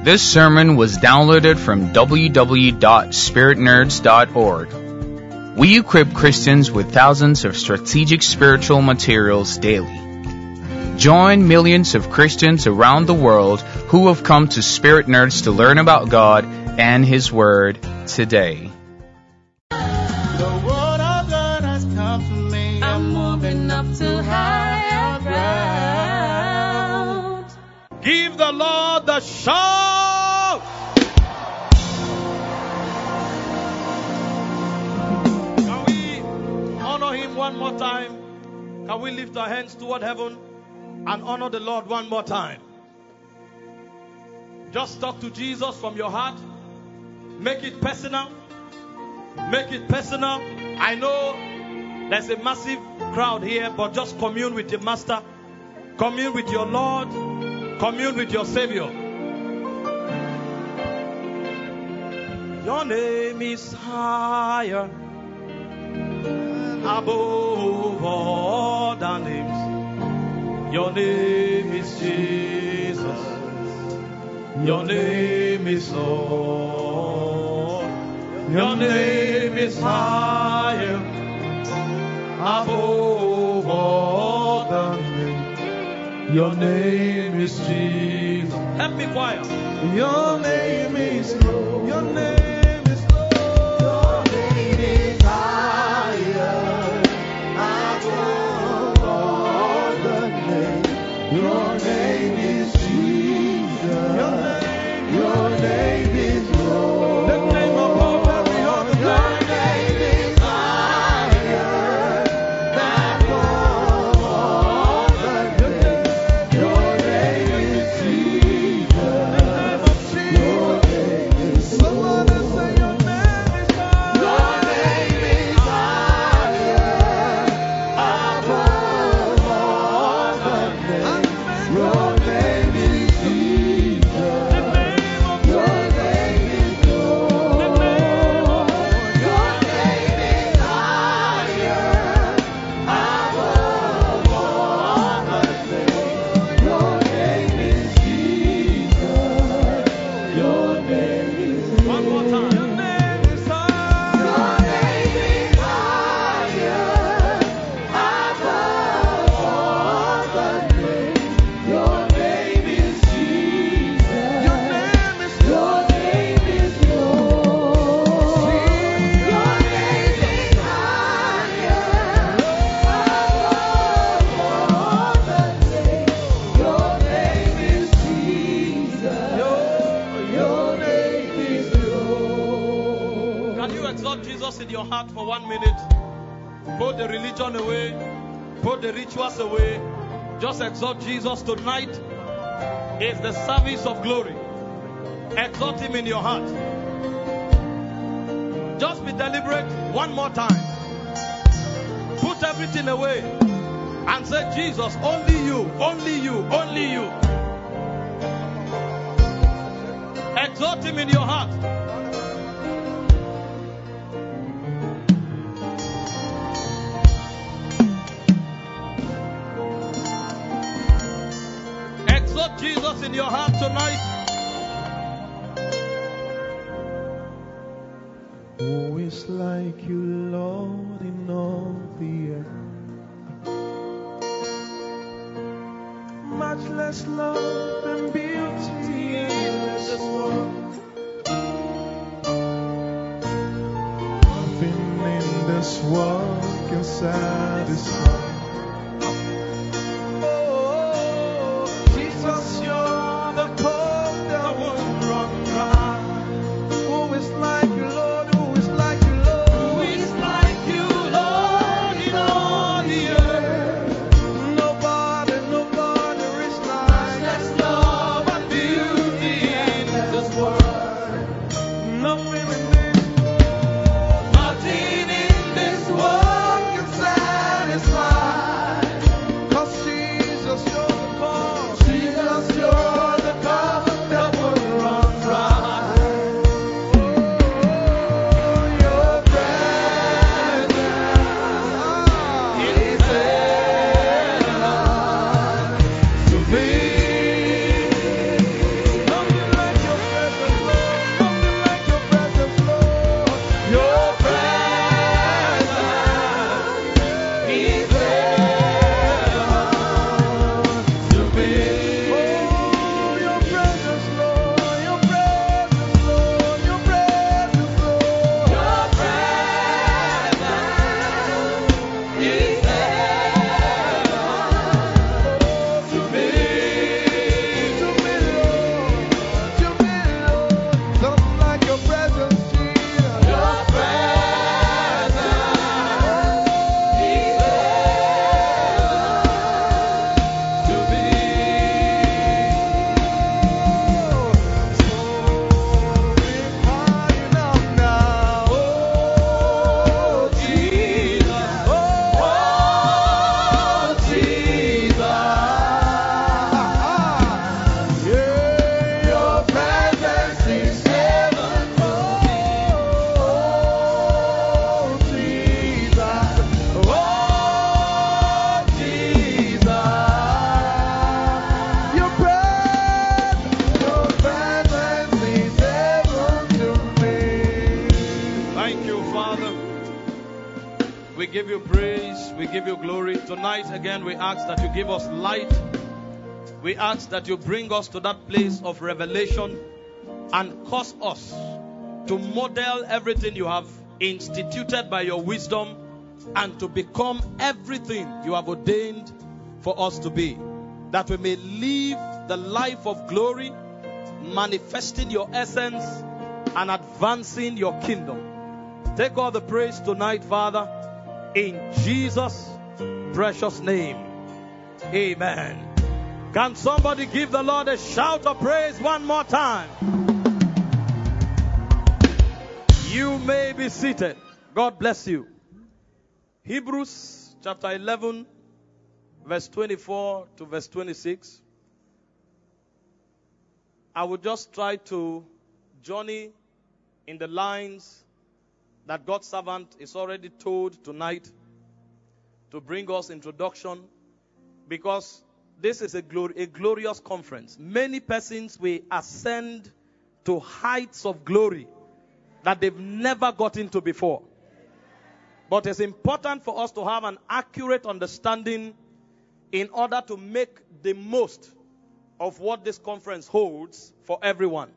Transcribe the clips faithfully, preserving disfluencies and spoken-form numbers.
This sermon was downloaded from w w w dot spirit nerds dot org. We equip Christians with thousands of strategic spiritual materials daily. Join millions of Christians around the world who have come to Spirit Nerds to learn about God and His Word today. The word of God has come to me. I'm moving up to higher ground. Give the Lord the shout. Can we honor Him one more time? Can we lift our hands toward heaven and honor the Lord one more time? Just talk to Jesus from your heart. Make it personal. Make it personal. I know there's a massive crowd here, but just commune with your Master. Commune with your Lord. Commune with your Savior. Your name is higher above all the names. Your name is Jesus. Your name is Lord. Your name is higher above all the names. Your name is Jesus. Help me, choir. Your name is Lord. Your name is Lord. Your name is higher above all the names. Your name is Jesus. Your name, your name is Lord. The name above every other name. Your name is higher above all the names. Your name is Jesus. The name of Jesus. Your name is someone else say your name is higher. Your name is higher above all the names. Your name is Jesus. The name of your name is Lord. The name of your name is higher above all the names. Your name is Jesus. Your name is one more time. Your name is higher. Your name is higher above all the names. Your name is Jesus. Your name is your name is Lord. Your name is higher above all the names. Your name is Jesus. Your, your name is Lord. Can you exalt Jesus in your heart for one minute? Put the religion away. Put the rituals away. Just exalt Jesus tonight. It's the service of glory. Exalt Him in your heart. Just be deliberate one more time. Put everything away and say, Jesus, only you, only you, only you. Exalt Him in your heart. Exalt Jesus in your heart tonight. Who is like you, Lord, in all the earth? Much less love and beauty in this world. Nothing in this world can satisfy. Oh, Jesus, you're the cup that won't run dry. Who is like you, Lord? Who is like you, Lord? Who is like you, Lord, in all the earth? Nobody, nobody is like There's love and beauty in this world. nothing in this Nothing in this world can satisfy. 'cause Jesus, you're the cause. Jesus, you're give you praise. We give you glory. Tonight, again, we ask that you give us light. We ask that you bring us to that place of revelation and cause us to model everything you have instituted by your wisdom and to become everything you have ordained for us to be. That we may live the life of glory, manifesting your essence and advancing your kingdom. Take all the praise tonight, Father, in Jesus' precious name. Amen. Can somebody give the Lord a shout of praise one more time? You may be seated. God bless you. Hebrews chapter eleven, verse twenty-four to verse twenty-six. I will just try to journey in the lines that God's servant is already told tonight to bring us introduction, because this is a, glor- a glorious conference. Many persons will ascend to heights of glory that they've never got into before. But it's important for us to have an accurate understanding in order to make the most of what this conference holds for everyone.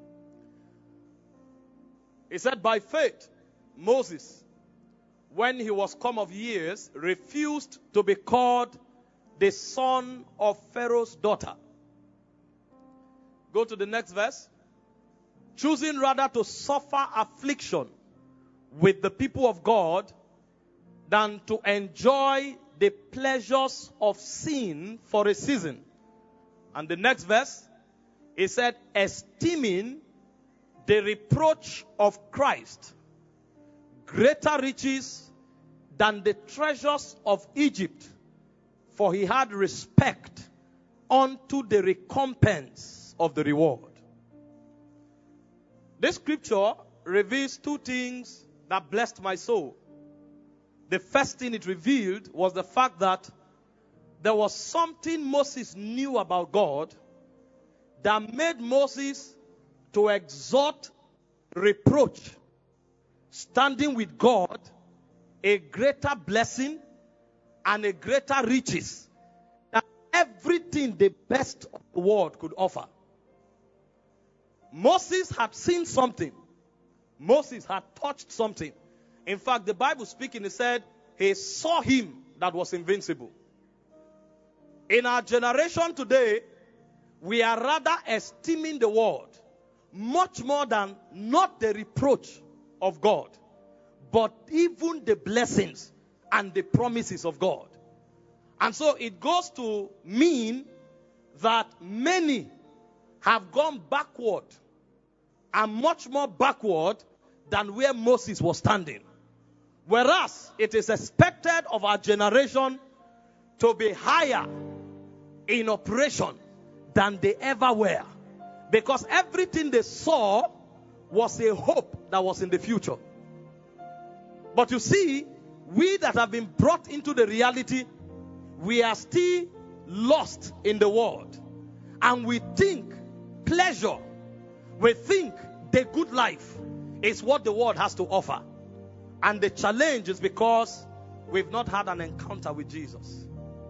He said, by faith, Moses, when he was come of years, refused to be called the son of Pharaoh's daughter. Go to the next verse. Choosing rather to suffer affliction with the people of God than to enjoy the pleasures of sin for a season. And the next verse, he said, esteeming the reproach of Christ greater riches than the treasures of Egypt, for he had respect unto the recompense of the reward. This scripture reveals two things that blessed my soul. The first thing it revealed was the fact that there was something Moses knew about God that made Moses to exhort reproach, standing with God, a greater blessing and a greater riches than everything the best of the world could offer. Moses had seen something. Moses had touched something. In fact, the Bible speaking, it said, he saw him that was invincible. In our generation today, we are rather esteeming the world much more than not the reproach of God, but even the blessings and the promises of God. And so it goes to mean that many have gone backward and much more backward than where Moses was standing. Whereas it is expected of our generation to be higher in operation than they ever were. Because everything they saw was a hope that was in the future. But you see, we that have been brought into the reality, we are still lost in the world. And we think pleasure, we think the good life is what the world has to offer. And the challenge is because we've not had an encounter with Jesus.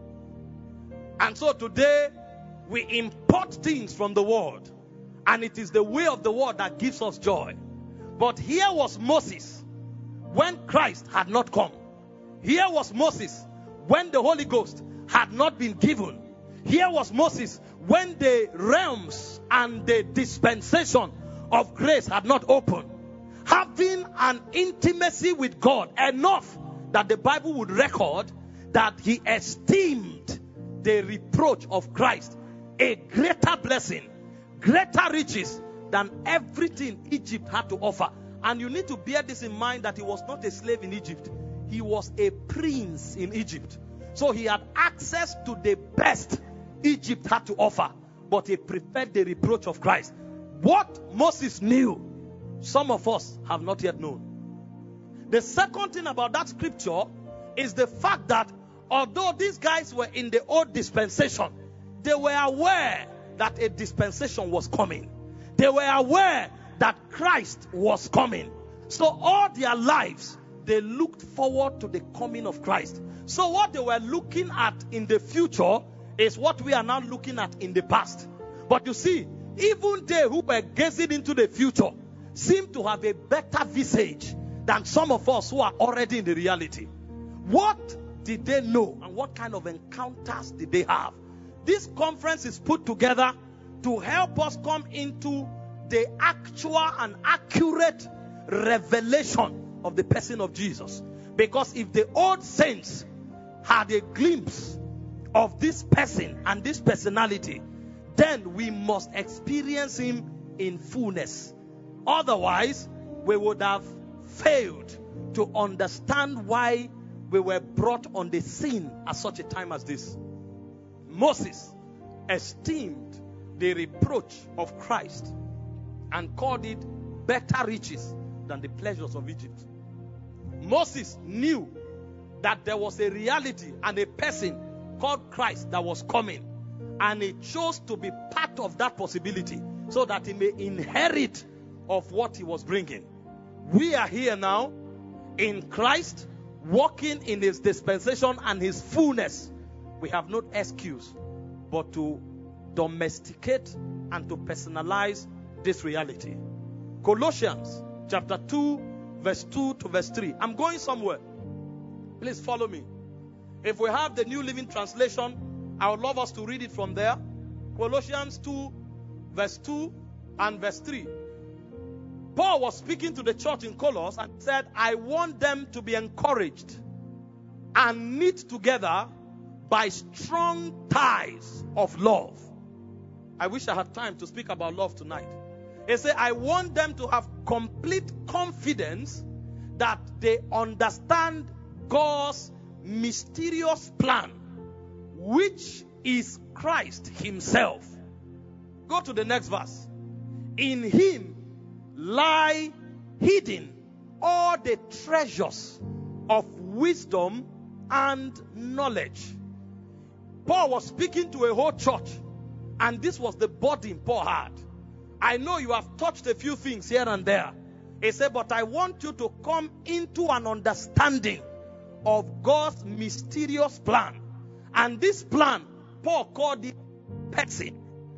And so today, we import things from the world. And it is the way of the world that gives us joy. But here was Moses when Christ had not come. Here was Moses when the Holy Ghost had not been given. Here was Moses when the realms and the dispensation of grace had not opened. Having an intimacy with God enough that the Bible would record that he esteemed the reproach of Christ a greater blessing, greater riches than everything Egypt had to offer. And you need to bear this in mind, that he was not a slave in Egypt. He was a prince in Egypt. So he had access to the best Egypt had to offer. But he preferred the reproach of Christ. What Moses knew, some of us have not yet known. The second thing about that scripture is the fact that although these guys were in the old dispensation, they were aware that a dispensation was coming. They were aware that Christ was coming. So all their lives, they looked forward to the coming of Christ. So what they were looking at in the future is what we are now looking at in the past. But you see, even they who were gazing into the future seem to have a better visage than some of us who are already in the reality. What did they know and what kind of encounters did they have? This conference is put together to help us come into the actual and accurate revelation of the person of Jesus. Because if the old saints had a glimpse of this person and this personality, then we must experience him in fullness. Otherwise, we would have failed to understand why we were brought on the scene at such a time as this. Moses esteemed the reproach of Christ and called it better riches than the pleasures of Egypt. Moses knew that there was a reality and a person called Christ that was coming, and he chose to be part of that possibility so that he may inherit of what he was bringing. We are here now in Christ, walking in his dispensation and his fullness. We have no excuse but to domesticate and to personalize this reality. Colossians chapter two, verse two to verse three. I'm going somewhere. Please follow me. If we have the New Living Translation, I would love us to read it from there. Colossians two, verse two and verse three. Paul was speaking to the church in Colossus and said, I want them to be encouraged and knit together by strong ties of love. I wish I had time to speak about love tonight. He said, I want them to have complete confidence that they understand God's mysterious plan, which is Christ himself. Go to the next verse. In him lie hidden all the treasures of wisdom and knowledge. Paul was speaking to a whole church, and this was the burden Paul had. I know you have touched a few things here and there. He said, but I want you to come into an understanding of God's mysterious plan. And this plan, Paul called it person.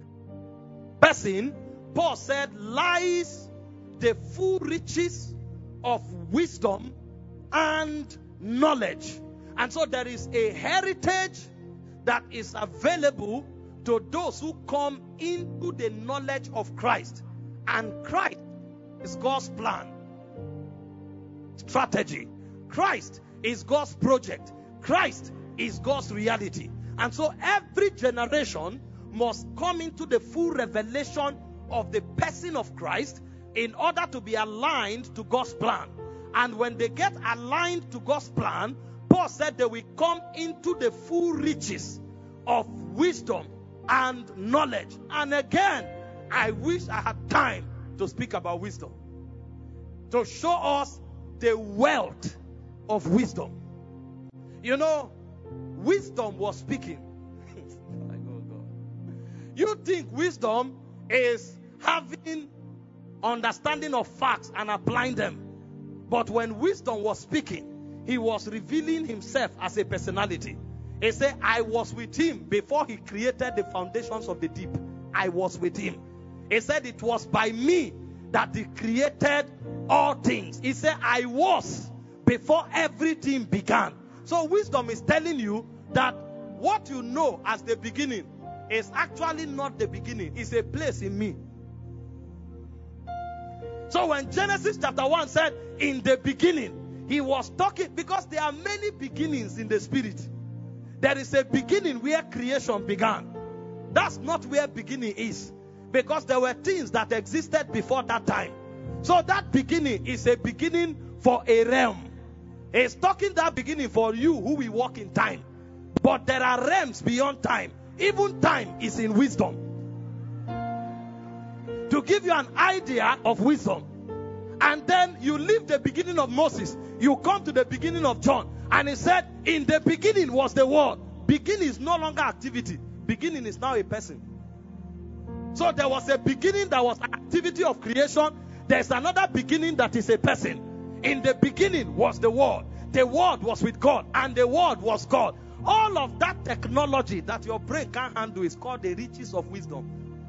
Person, Paul said, lies the full riches of wisdom and knowledge. And so there is a heritage that is available to those who come into the knowledge of Christ. And Christ is God's plan, strategy. Christ is God's project. Christ is God's reality. And so every generation must come into the full revelation of the person of Christ in order to be aligned to God's plan. And when they get aligned to God's plan, Paul said they will come into the full riches of wisdom and knowledge. And again, I wish I had time to speak about wisdom, to show us the wealth of wisdom. You know, wisdom was speaking. You think wisdom is having understanding of facts and applying them. But when wisdom was speaking, he was revealing himself as a personality. He said, I was with him before he created the foundations of the deep. I was with him. He said, it was by me that he created all things. He said, I was before everything began. So wisdom is telling you that what you know as the beginning is actually not the beginning. It's a place in me. So when Genesis chapter one said, in the beginning, he was talking, because there are many beginnings in the spirit. There is a beginning where creation began. That's not where beginning is, because there were things that existed before that time. So that beginning is a beginning for a realm. He's talking that beginning for you who will walk in time. But there are realms beyond time. Even time is in wisdom. To give you an idea of wisdom. And then you leave the beginning of Moses. You come to the beginning of John. And he said, in the beginning was the word. Beginning is no longer activity. Beginning is now a person. So there was a beginning that was activity of creation. There's another beginning that is a person. In the beginning was the Word. The Word was with God, and the Word was God. All of that technology that your brain can't handle is called the riches of wisdom.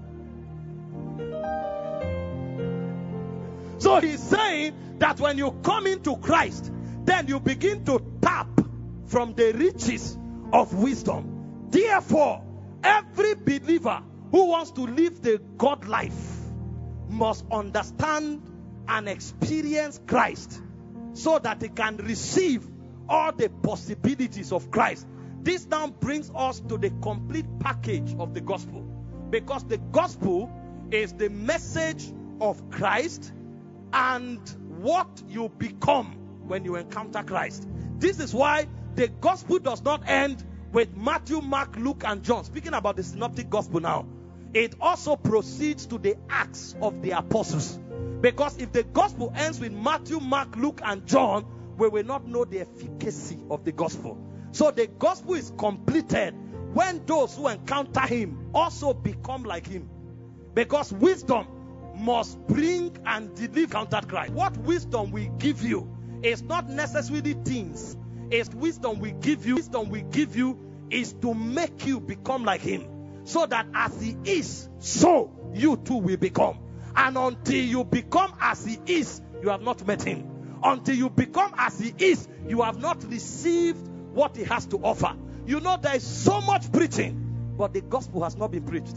So he's saying that when you come into Christ, then you begin to tap from the riches of wisdom. Therefore, every believer who wants to live the God life must understand and experience Christ so that he can receive all the possibilities of Christ. This now brings us to the complete package of the gospel, because the gospel is the message of Christ and what you become when you encounter Christ. This is why the gospel does not end with Matthew, Mark, Luke, and John. Speaking about the synoptic gospel now, it also proceeds to the Acts of the Apostles. Because if the gospel ends with Matthew, Mark, Luke, and John, we will not know the efficacy of the gospel. So the gospel is completed when those who encounter him also become like him. Because wisdom must bring and deliver encountered Christ. What wisdom will give you is not necessarily things. It's wisdom we give you. Wisdom we give you is to make you become like him. So that as he is, so you too will become. And until you become as he is, you have not met him. Until you become as he is, you have not received what he has to offer. You know, there is so much preaching, but the gospel has not been preached.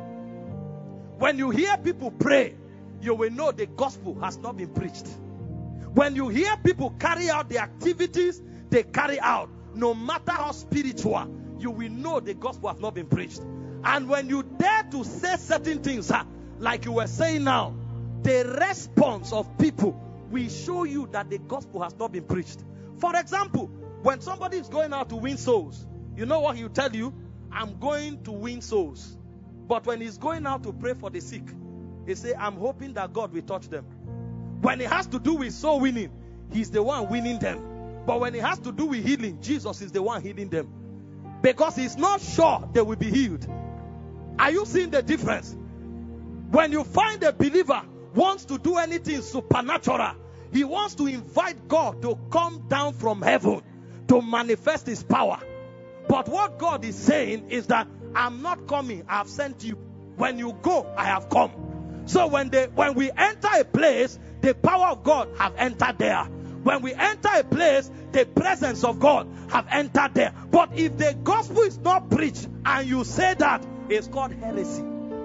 When you hear people pray, you will know the gospel has not been preached. When you hear people carry out the activities they carry out, no matter how spiritual, you will know the gospel has not been preached. And when you dare to say certain things, like you were saying now, the response of people will show you that the gospel has not been preached. For example, when somebody is going out to win souls, you know what he will tell you? I'm going to win souls. But when he's going out to pray for the sick, he say, I'm hoping that God will touch them. When it has to do with soul winning, he's the one winning them. But when it has to do with healing, Jesus is the one healing them. Because he's not sure they will be healed. Are you seeing the difference? When you find a believer wants to do anything supernatural, he wants to invite God to come down from heaven to manifest his power. But what God is saying is that I'm not coming, I have sent you. When you go, I have come. So when they when we enter a place, the power of God have entered there. When we enter a place, the presence of God have entered there. But if the gospel is not preached and you say that, it's called heresy.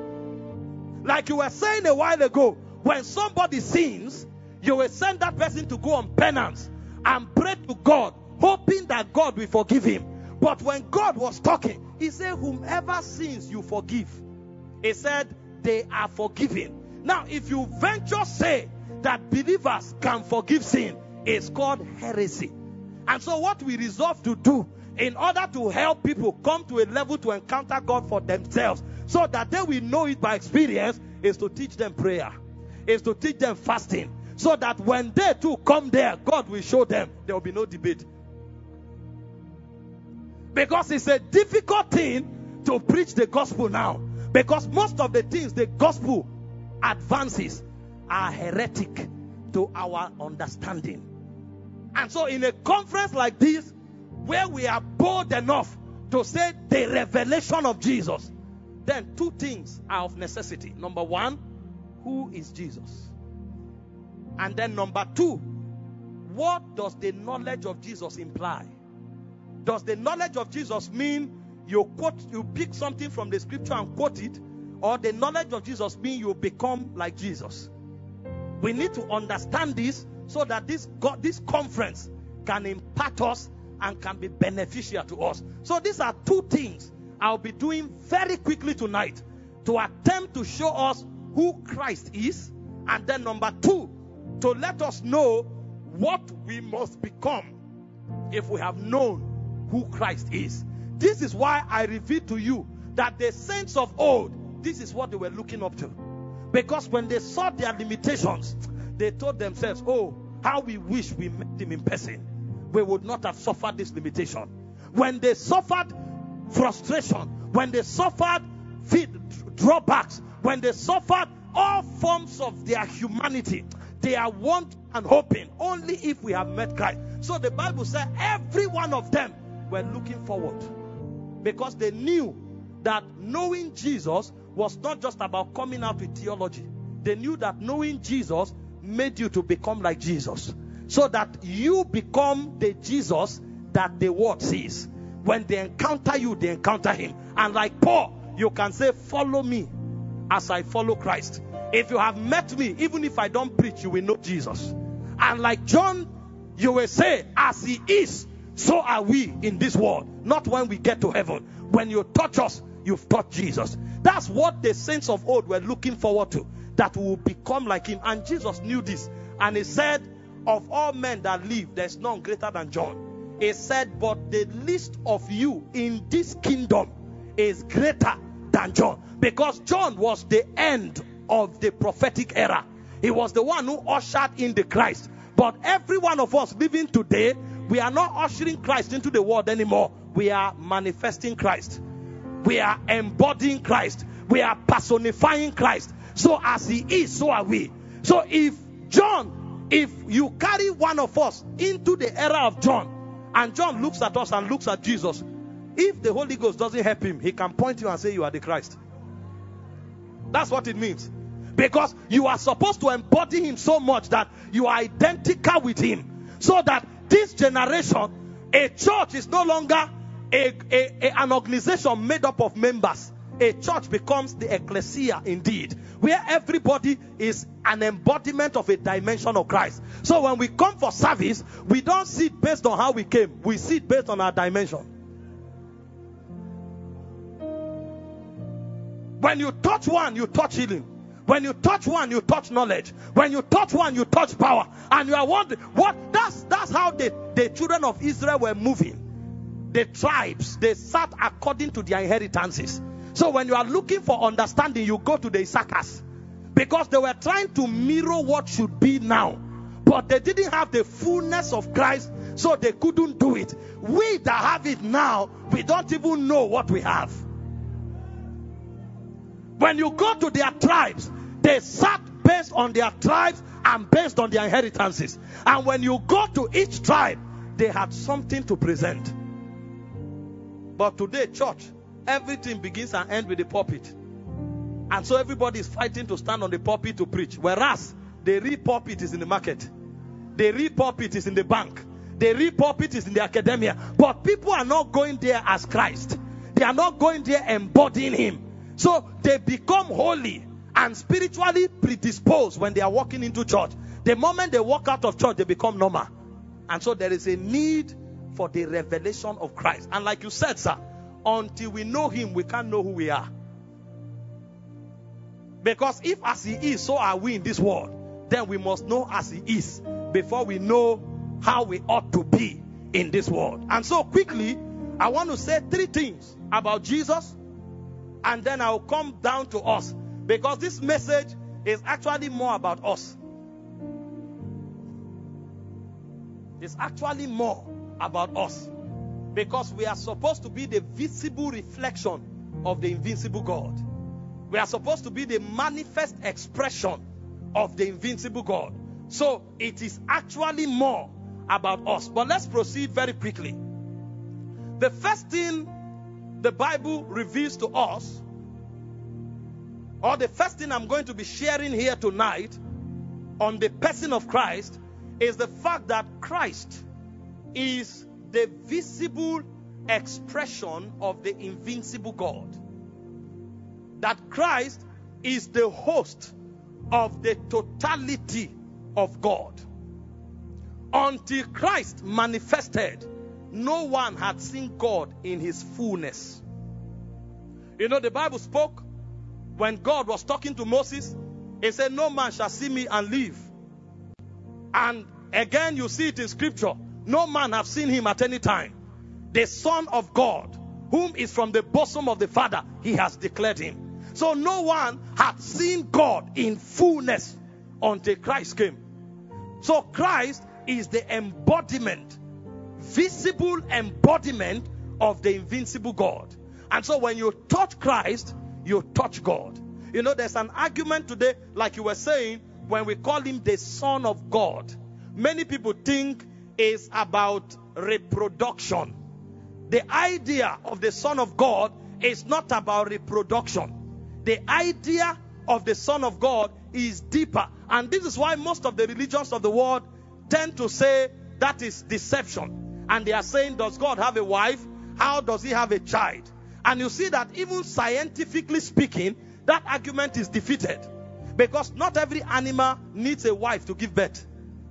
Like you were saying a while ago, when somebody sins, you will send that person to go on penance and pray to God, hoping that God will forgive him. But when God was talking, he said, whomever sins you forgive. He said, they are forgiven. Now, if you venture say that believers can forgive sin, it's called heresy. And so what we resolve to do in order to help people come to a level to encounter God for themselves, so that they will know it by experience, is to teach them prayer, is to teach them fasting, so that when they too come there, God will show them. There will be no debate. Because it's a difficult thing to preach the gospel now. Because most of the things the gospel advances are heretic to our understanding. And so in a conference like this, where we are bold enough to say the revelation of Jesus, then two things are of necessity. Number one, who is Jesus? And then number two, what does the knowledge of Jesus imply? Does the knowledge of Jesus mean you quote, you pick something from the scripture and quote it? Or the knowledge of Jesus mean you become like Jesus? We need to understand this so that this God, this conference can impart us and can be beneficial to us. So these are two things I'll be doing very quickly tonight to attempt to show us who Christ is. And then number two, to let us know what we must become if we have known who Christ is. This is why I reveal to you that the saints of old, this is what they were looking up to. Because when they saw their limitations, they told themselves, oh, how we wish we met him in person. We would not have suffered this limitation. When they suffered frustration, when they suffered drawbacks, when they suffered all forms of their humanity, they are want and hoping only if we have met Christ. So the Bible said every one of them were looking forward, because they knew that knowing Jesus was not just about coming out with theology. They knew that knowing Jesus made you to become like Jesus, so that you become the Jesus that the world sees. When they encounter you, they encounter him. And like Paul, you can say, follow me as I follow Christ. If you have met me, even if I don't preach, you will know Jesus. And like John, you will say, as he is, so are we in this world. Not when we get to heaven. When you touch us, you've touched Jesus. That's what the saints of old were looking forward to, that we will become like him. And Jesus knew this. And he said, of all men that live, there's none greater than John. He said, but the least of you in this kingdom is greater than John. Because John was the end of the prophetic era. He was the one who ushered in the Christ. But every one of us living today, we are not ushering Christ into the world anymore. We are manifesting Christ. We are embodying Christ. We are personifying Christ. So as he is, so are we. So if John, if you carry one of us into the era of John, and John looks at us and looks at Jesus, if the Holy Ghost doesn't help him, he can point you and say you are the Christ. That's what it means. Because you are supposed to embody him so much that you are identical with him. So that this generation, a church is no longer a, a, a, an organization made up of members. A church becomes the ecclesia indeed, where everybody is an embodiment of a dimension of Christ. So when we come for service, we don't see it based on how we came. We see it based on our dimension. When you touch one, you touch healing. When you touch one, you touch knowledge. When you touch one, you touch power. And you are wondering, what? That's, that's how the, the children of Israel were moving. The tribes, they sat according to their inheritances. So when you are looking for understanding, you go to the Issachars. Because they were trying to mirror what should be now. But they didn't have the fullness of Christ, so they couldn't do it. We that have it now, we don't even know what we have. When you go to their tribes, they sat based on their tribes and based on their inheritances. And when you go to each tribe, they had something to present. But today, church, everything begins and ends with the pulpit. And so everybody is fighting to stand on the pulpit to preach. Whereas the real pulpit is in the market. The real pulpit is in the bank. The real pulpit is in the academia. But people are not going there as Christ. They are not going there embodying him. So they become holy and spiritually predisposed when they are walking into church. The moment they walk out of church, they become normal. And so there is a need for the revelation of Christ. And like you said, sir, until we know him, we can't know who we are. Because if as he is, so are we in this world, then we must know as he is before we know how we ought to be in this world. And so quickly, I want to say three things about Jesus, and then I'll come down to us, because this message is actually more about us. It's actually more about us, because we are supposed to be the visible reflection of the invincible God. We are supposed to be the manifest expression of the invincible God. So it is actually more about us. But let's proceed very quickly. The first thing the Bible reveals to us, or the first thing I'm going to be sharing here tonight on the person of Christ, is the fact that Christ is the visible expression of the invincible God. That Christ is the host of the totality of God. Until Christ manifested, no one had seen God in his fullness. You know, the Bible spoke when God was talking to Moses. He said, no man shall see me and live. And again, you see it in scripture. No man have seen him at any time. The Son of God, whom is from the bosom of the Father, he has declared him. So no one had seen God in fullness until Christ came. So Christ is the embodiment, visible embodiment of the invincible God. And so when you touch Christ, you touch God. You know, there's an argument today, like you were saying, when we call him the Son of God, many people think it's about reproduction. The idea of the Son of God is not about reproduction. The idea of the Son of God is deeper. And this is why most of the religions of the world tend to say that is deception. And they are saying, does God have a wife? How does he have a child? And you see that even scientifically speaking, that argument is defeated. Because not every animal needs a wife to give birth.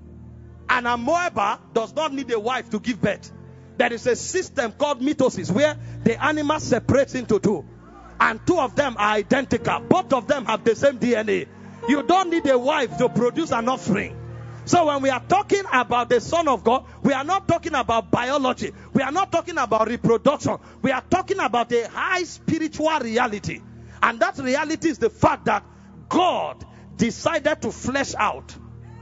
An amoeba does not need a wife to give birth. There is a system called mitosis where the animal separates into two. And two of them are identical. Both of them have the same D N A. You don't need a wife to produce an offspring. So when we are talking about the Son of God, we are not talking about biology. We are not talking about reproduction. We are talking about a high spiritual reality. And that reality is the fact that God decided to flesh out.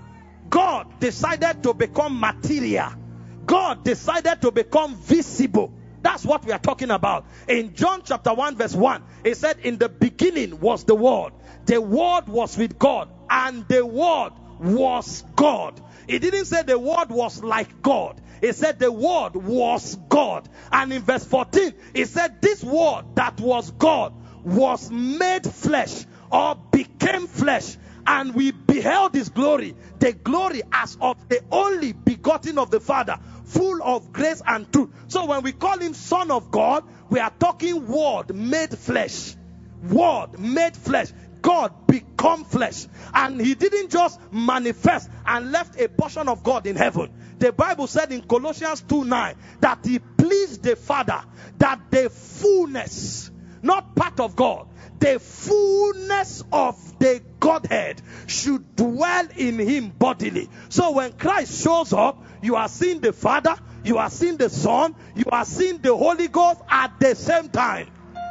God decided to become material. God decided to become visible. That's what we are talking about. In John chapter one verse one, it said, in the beginning was the Word. The Word was with God, and the Word was God. It didn't say the Word was like God. It said the Word was God. And in verse fourteen, it said this Word that was God was made flesh, or became flesh, and we beheld his glory, the glory as of the only begotten of the Father, full of grace and truth. So when we call him Son of God, we are talking Word made flesh. Word made flesh. God become flesh. And he didn't just manifest and left a portion of God in heaven. The Bible said in Colossians two nine that he pleased the Father that the fullness, not part of God, the fullness of the Godhead should dwell in him bodily. So when Christ shows up, you are seeing the Father, you are seeing the Son, you are seeing the Holy Ghost at the same time.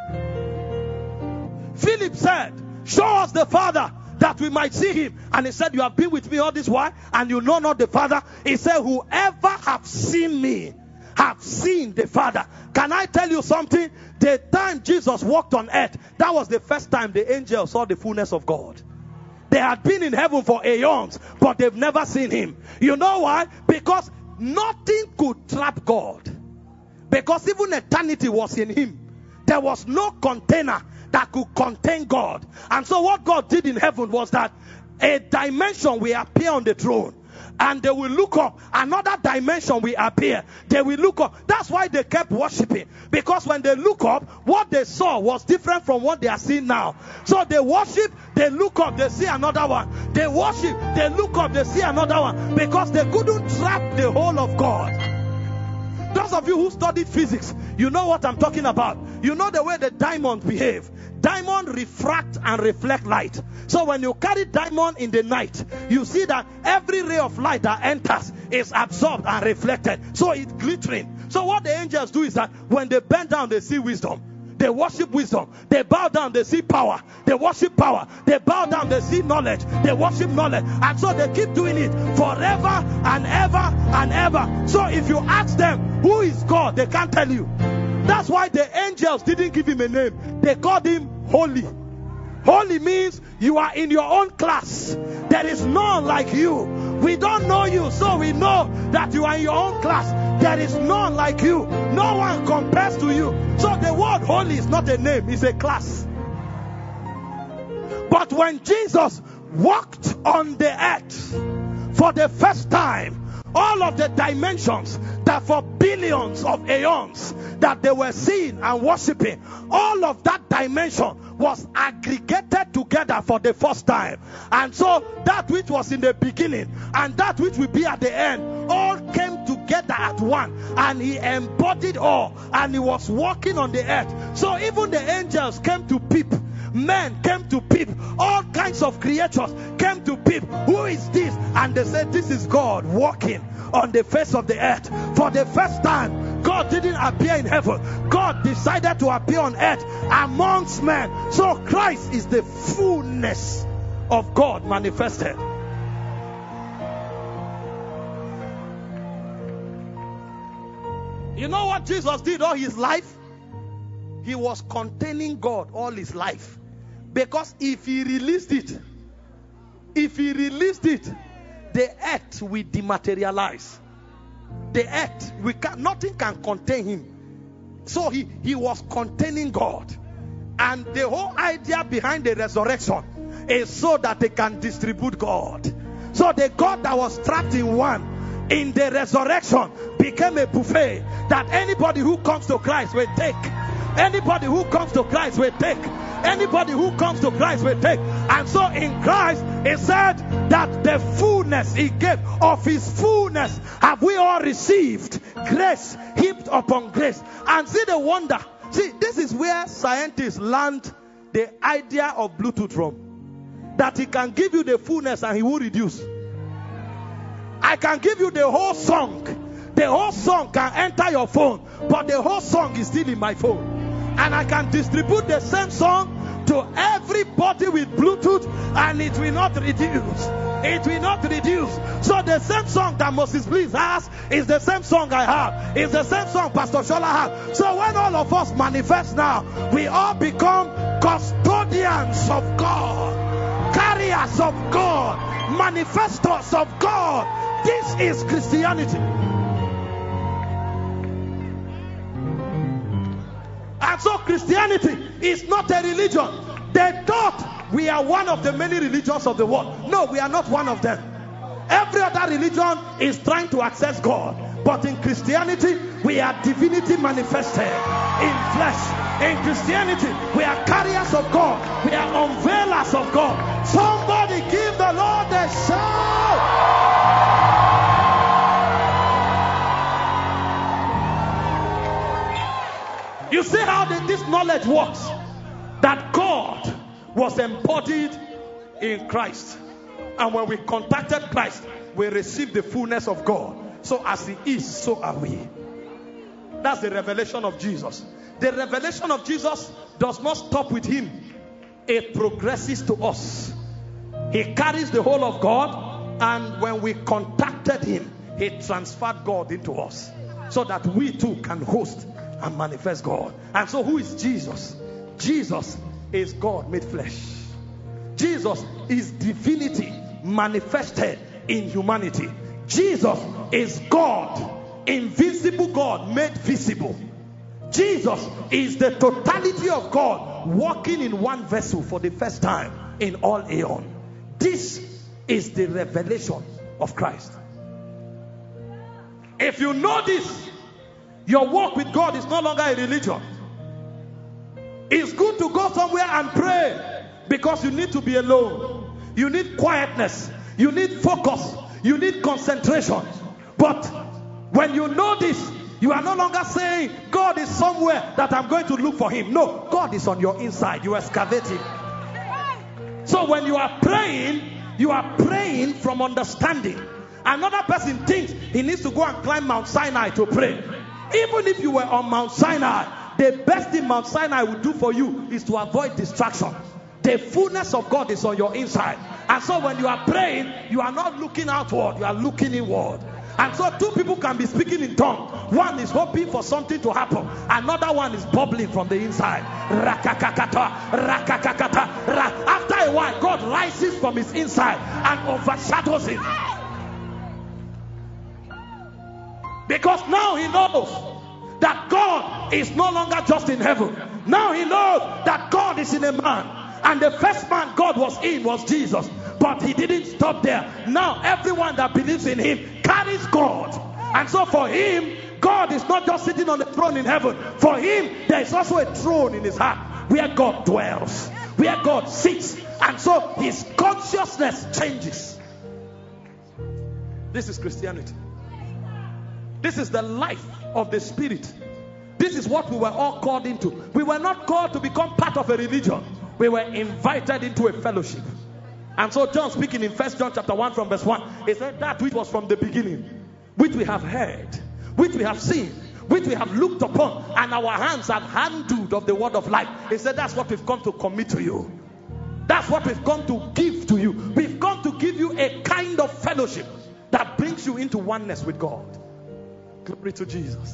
Philip said, show us the Father that we might see him. And he said, you have been with me all this while and you know not the Father. He said, whoever have seen me have seen the Father. Can I tell you something? The time Jesus walked on earth, that was the first time the angels saw the fullness of God. They had been in heaven for aeons, but they've never seen him. You know why? Because nothing could trap God. Because even eternity was in him. There was no container that could contain God. And so what God did in heaven was that a dimension will appear on the throne. And they will look up. Another dimension will appear. They will look up. That's why they kept worshiping. Because when they look up, what they saw was different from what they are seeing now. So they worship, they look up, they see another one. They worship, they look up, they see another one. Because they couldn't trap the whole of God. Those of you who studied physics, you know what I'm talking about. You know the way the diamonds behave. Diamond refract and reflect light. So when you carry diamond in the night, you see that every ray of light that enters is absorbed and reflected. So it's glittering. So what the angels do is that when they bend down, they see wisdom. They worship wisdom. They bow down, they see power. They worship power. They bow down, they see knowledge. They worship knowledge. And so they keep doing it forever and ever and ever. So if you ask them, who is God? They can't tell you. That's why the angels didn't give him a name. They called him Holy. Holy means you are in your own class. There is none like you. We don't know you, so we know that you are in your own class. There is none like you. No one compares to you. So the word holy is not a name, it's a class. But when Jesus walked on the earth for the first time, all of the dimensions that for billions of aeons that they were seeing and worshiping, all of that dimension was aggregated together for the first time. And so that which was in the beginning and that which will be at the end all came together at one, and he embodied all, and he was walking on the earth. So even the angels came to peep. Men came to peep. All kinds of creatures came to peep. Who is this? And they said, this is God walking on the face of the earth. For the first time, God didn't appear in heaven. God decided to appear on earth amongst men. So Christ is the fullness of God manifested. You know what Jesus did all his life? He was containing God all his life. Because if he released it, If he released it, the earth will dematerialize. The earth, we can, nothing can contain him. So he, he was containing God. And the whole idea behind the resurrection is so that they can distribute God. So the God that was trapped in one, in the resurrection, became a buffet that anybody who comes to Christ will take. Anybody who comes to Christ will take. Anybody who comes to Christ will take. And so in Christ, he said that the fullness he gave, of his fullness have we all received. Grace heaped upon grace. And see the wonder. See, this is where scientists learned the idea of Bluetooth from. That he can give you the fullness and he will reduce. I can give you the whole song. The whole song can enter your phone, but the whole song is still in my phone. And I can distribute the same song to everybody with Bluetooth, and it will not reduce. It will not reduce. So the same song that Moses Bliss has is the same song I have. It's the same song Pastor Shola has. So when all of us manifest now, we all become custodians of God, carriers of God, manifestors of God. This is Christianity. And so Christianity is not a religion. They thought we are one of the many religions of the world. No, we are not one of them. Every other religion is trying to access God. But in Christianity, we are divinity manifested in flesh. In Christianity, we are carriers of God. We are unveilers of God. Somebody give the Lord a shout. You see how the, this knowledge works? That God was embodied in Christ. And when we contacted Christ, we received the fullness of God. So as he is, so are we. That's the revelation of Jesus. The revelation of Jesus does not stop with him. It progresses to us. He carries the whole of God. And when we contacted him, he transferred God into us. So that we too can host and manifest God. And so who is Jesus? Jesus is God made flesh. Jesus is divinity manifested in humanity. Jesus is God, invisible God made visible. Jesus is the totality of God walking in one vessel for the first time in all aeon. This is the revelation of Christ. If you know this, your walk with God is no longer a religion. It's good to go somewhere and pray because you need to be alone. You need quietness. You need focus. You need concentration. But when you know this, you are no longer saying God is somewhere that I'm going to look for him. No, God is on your inside. You excavate him. So when you are praying, you are praying from understanding. Another person thinks he needs to go and climb Mount Sinai to pray. Even if you were on Mount Sinai, the best thing Mount Sinai will do for you is to avoid distraction. The fullness of God is on your inside. And so when you are praying, you are not looking outward, you are looking inward. And so two people can be speaking in tongues. One is hoping for something to happen. Another one is bubbling from the inside. Rakakakata, rakakakata, ra. After a while, God rises from his inside and overshadows him. Because now he knows that God is no longer just in heaven. Now he knows that God is in a man. And the first man God was in was Jesus. But he didn't stop there. Now everyone that believes in him carries God. And so for him, God is not just sitting on the throne in heaven. For him, there is also a throne in his heart where God dwells, where God sits. And so his consciousness changes. This is Christianity. This is the life of the Spirit. This is what we were all called into. We were not called to become part of a religion. We were invited into a fellowship. And so John speaking in First John chapter one from verse one, he said that which was from the beginning, which we have heard, which we have seen, which we have looked upon, and our hands have handled of the word of life. He said that's what we've come to commit to you. That's what we've come to give to you. We've come to give you a kind of fellowship that brings you into oneness with God. Glory to Jesus.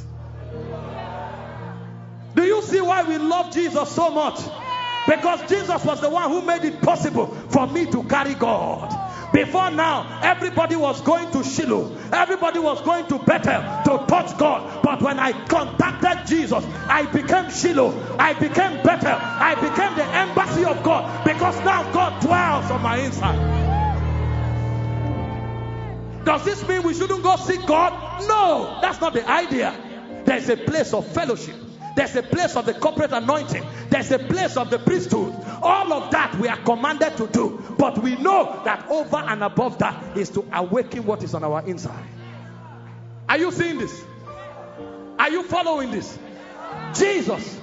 Do you see why we love Jesus so much? Because Jesus was the one who made it possible for me to carry God. Before now, everybody was going to Shiloh. Everybody was going to Bethel to touch God. But when I contacted Jesus, I became Shiloh. I became Bethel. I became the embassy of God. Because now God dwells on my inside. Does this mean we shouldn't go seek God? No, that's not the idea. There's a place of fellowship. There's a place of the corporate anointing. There's a place of the priesthood. All of that we are commanded to do. But we know that over and above that is to awaken what is on our inside. Are you seeing this? Are you following this? Jesus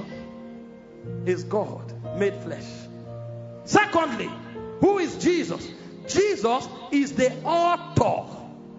is God made flesh. Secondly, who is Jesus? Jesus is the author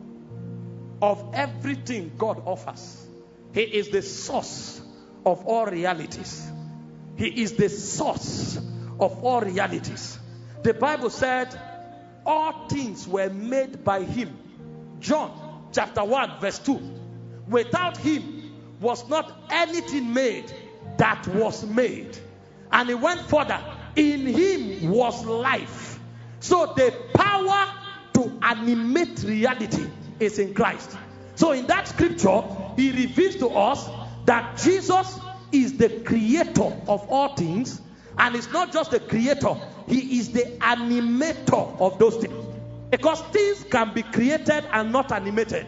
of everything God offers. He is the source of all realities. He is the source of all realities. The Bible said all things were made by him. John chapter one verse two. Without him was not anything made that was made. And he went further. In him was life. So the power to animate reality is in Christ. So in that scripture, he reveals to us that Jesus is the creator of all things, and it's not just the creator, he is the animator of those things. Because things can be created and not animated.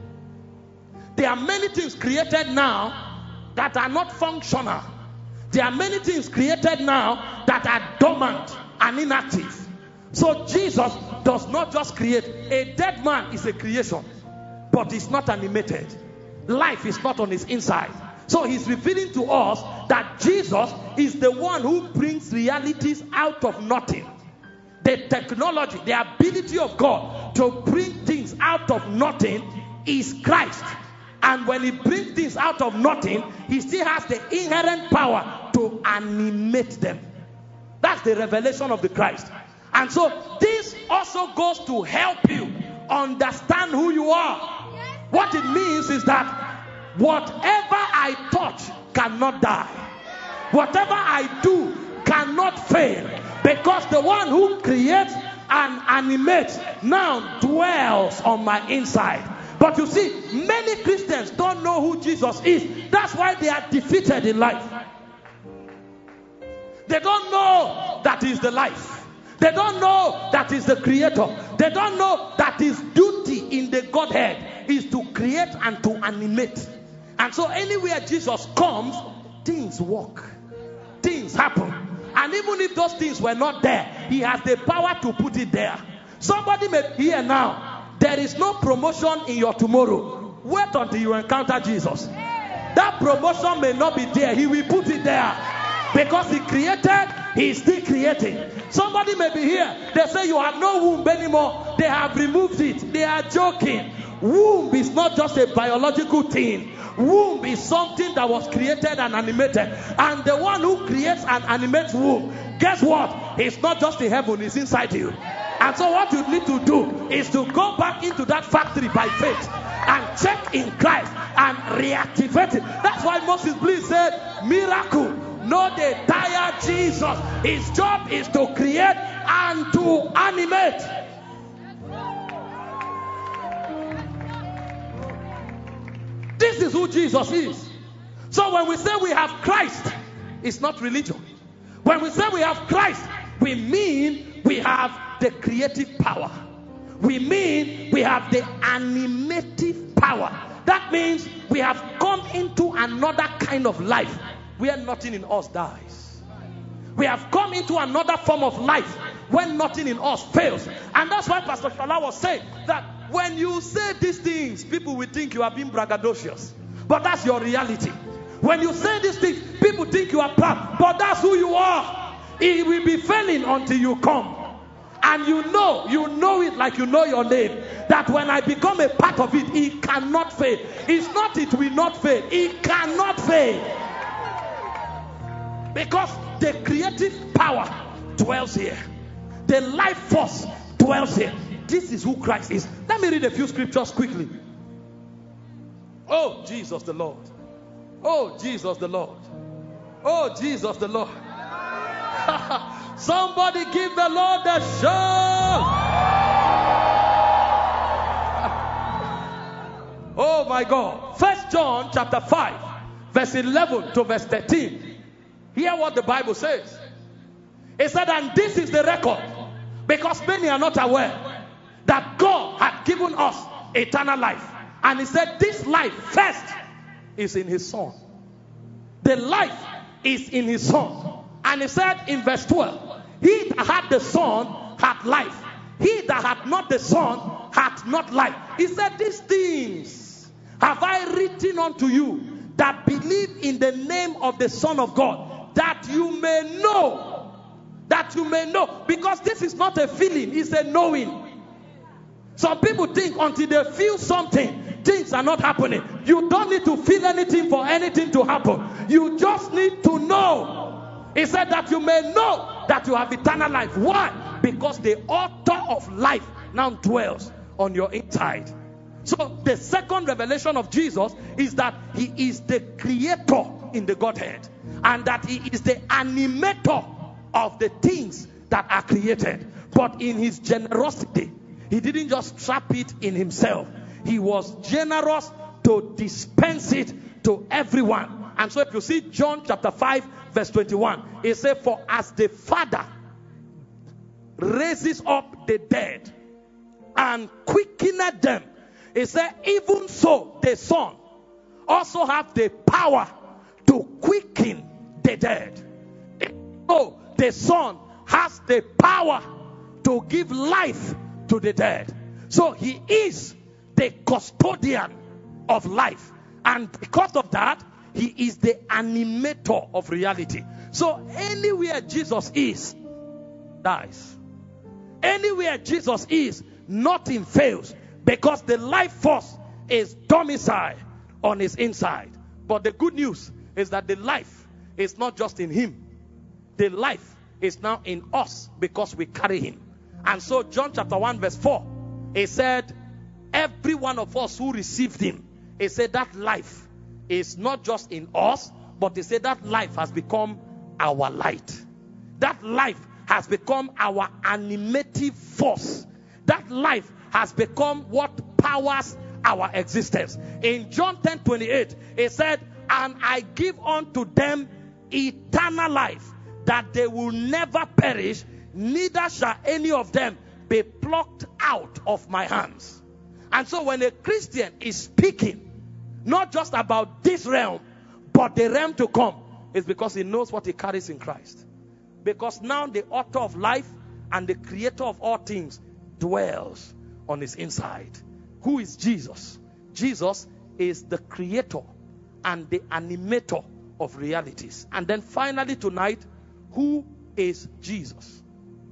There are many things created now that are not functional. There are many things created now that are dormant and inactive. So Jesus does not just create. A dead man is a creation, but it's not animated. Life is not on his inside. So he's revealing to us that Jesus is the one who brings realities out of nothing. The technology, the ability of God to bring things out of nothing is Christ. And when he brings things out of nothing, he still has the inherent power to animate them. That's the revelation of the Christ. And so this also goes to help you understand who you are. What it means is that whatever I touch cannot die. Whatever I do cannot fail. Because the one who creates and animates now dwells on my inside. But you see, many Christians don't know who Jesus is. That's why they are defeated in life. They don't know that He is the life. They don't know that He's the creator. They don't know that His duty in the Godhead is to create and to animate. And so anywhere Jesus comes, things work. Things happen. And even if those things were not there, He has the power to put it there. Somebody may hear now, there is no promotion in your tomorrow. Wait until you encounter Jesus. That promotion may not be there. He will put it there. Because He created, He is still creating. Somebody may be here. They say you have no womb anymore. They have removed it. They are joking. Womb is not just a biological thing. Womb is something that was created and animated. And the one who creates and animates womb, guess what? It's not just in heaven, it's inside you. And so what you need to do is to go back into that factory by faith and check in Christ and reactivate it. That's why Moses Bliss said, miracle. No, they tire Jesus. His job is to create and to animate. This is who Jesus is. So when we say we have Christ, it's not religion. When we say we have Christ, we mean we have the creative power. We mean we have the animative power. That means we have come into another kind of life where nothing in us dies. We have come into another form of life when nothing in us fails. And that's why Pastor Shala was saying that when you say these things, people will think you are being braggadocious. But that's your reality. When you say these things, people think you are proud. But that's who you are. It will be failing until you come. And you know, you know it like you know your name. That when I become a part of it, it cannot fail. It's not it will not fail. It cannot fail. Because the creative power dwells here. The life force dwells here. This is who Christ is. Let me read a few scriptures quickly. Oh, Jesus the Lord. Oh, Jesus the Lord. Oh, Jesus the Lord. Somebody give the Lord a shout. Oh my God. First John chapter five, verse eleven to verse thirteen. Hear what the Bible says. It said, and this is the record, because many are not aware, that God had given us eternal life. And he said, this life first is in his Son. The life is in his Son. And he said in verse twelve, he that had the Son had life. He that had not the Son had not life. He said, these things have I written unto you that believe in the name of the Son of God, that you may know. That you may know. Because this is not a feeling, it's a knowing. Some people think until they feel something, things are not happening. You don't need to feel anything for anything to happen. You just need to know. He said that you may know that you have eternal life. Why? Because the author of life now dwells on your inside. So the second revelation of Jesus is that he is the creator in the Godhead, and that he is the animator of the things that are created. But in his generosity, he didn't just trap it in himself. He was generous to dispense it to everyone. And so if you see John chapter five verse twenty-one, it says, for as the Father raises up the dead and quickeneth them, it said, even so the Son also have the power to quicken the dead. So the Son has the power to give life to the dead. So he is the custodian of life. And because of that, he is the animator of reality. So anywhere Jesus is, dies. Anywhere Jesus is, nothing fails. Because the life force is domiciled on his inside. But the good news is that the life is not just in him. The life is now in us because we carry him. And so John chapter one verse four, it said, every one of us who received him, it said that life is not just in us, but it said that life has become our light. That life has become our animative force. That life has become what powers our existence. In John ten twenty-eight, it said, and I give unto them eternal life, that they will never perish, neither shall any of them be plucked out of my hands. And so when a Christian is speaking, not just about this realm, but the realm to come, it's because he knows what he carries in Christ. Because now the author of life and the creator of all things dwells on his inside. Who is Jesus? Jesus is the creator and the animator of realities. And then finally tonight, who is Jesus?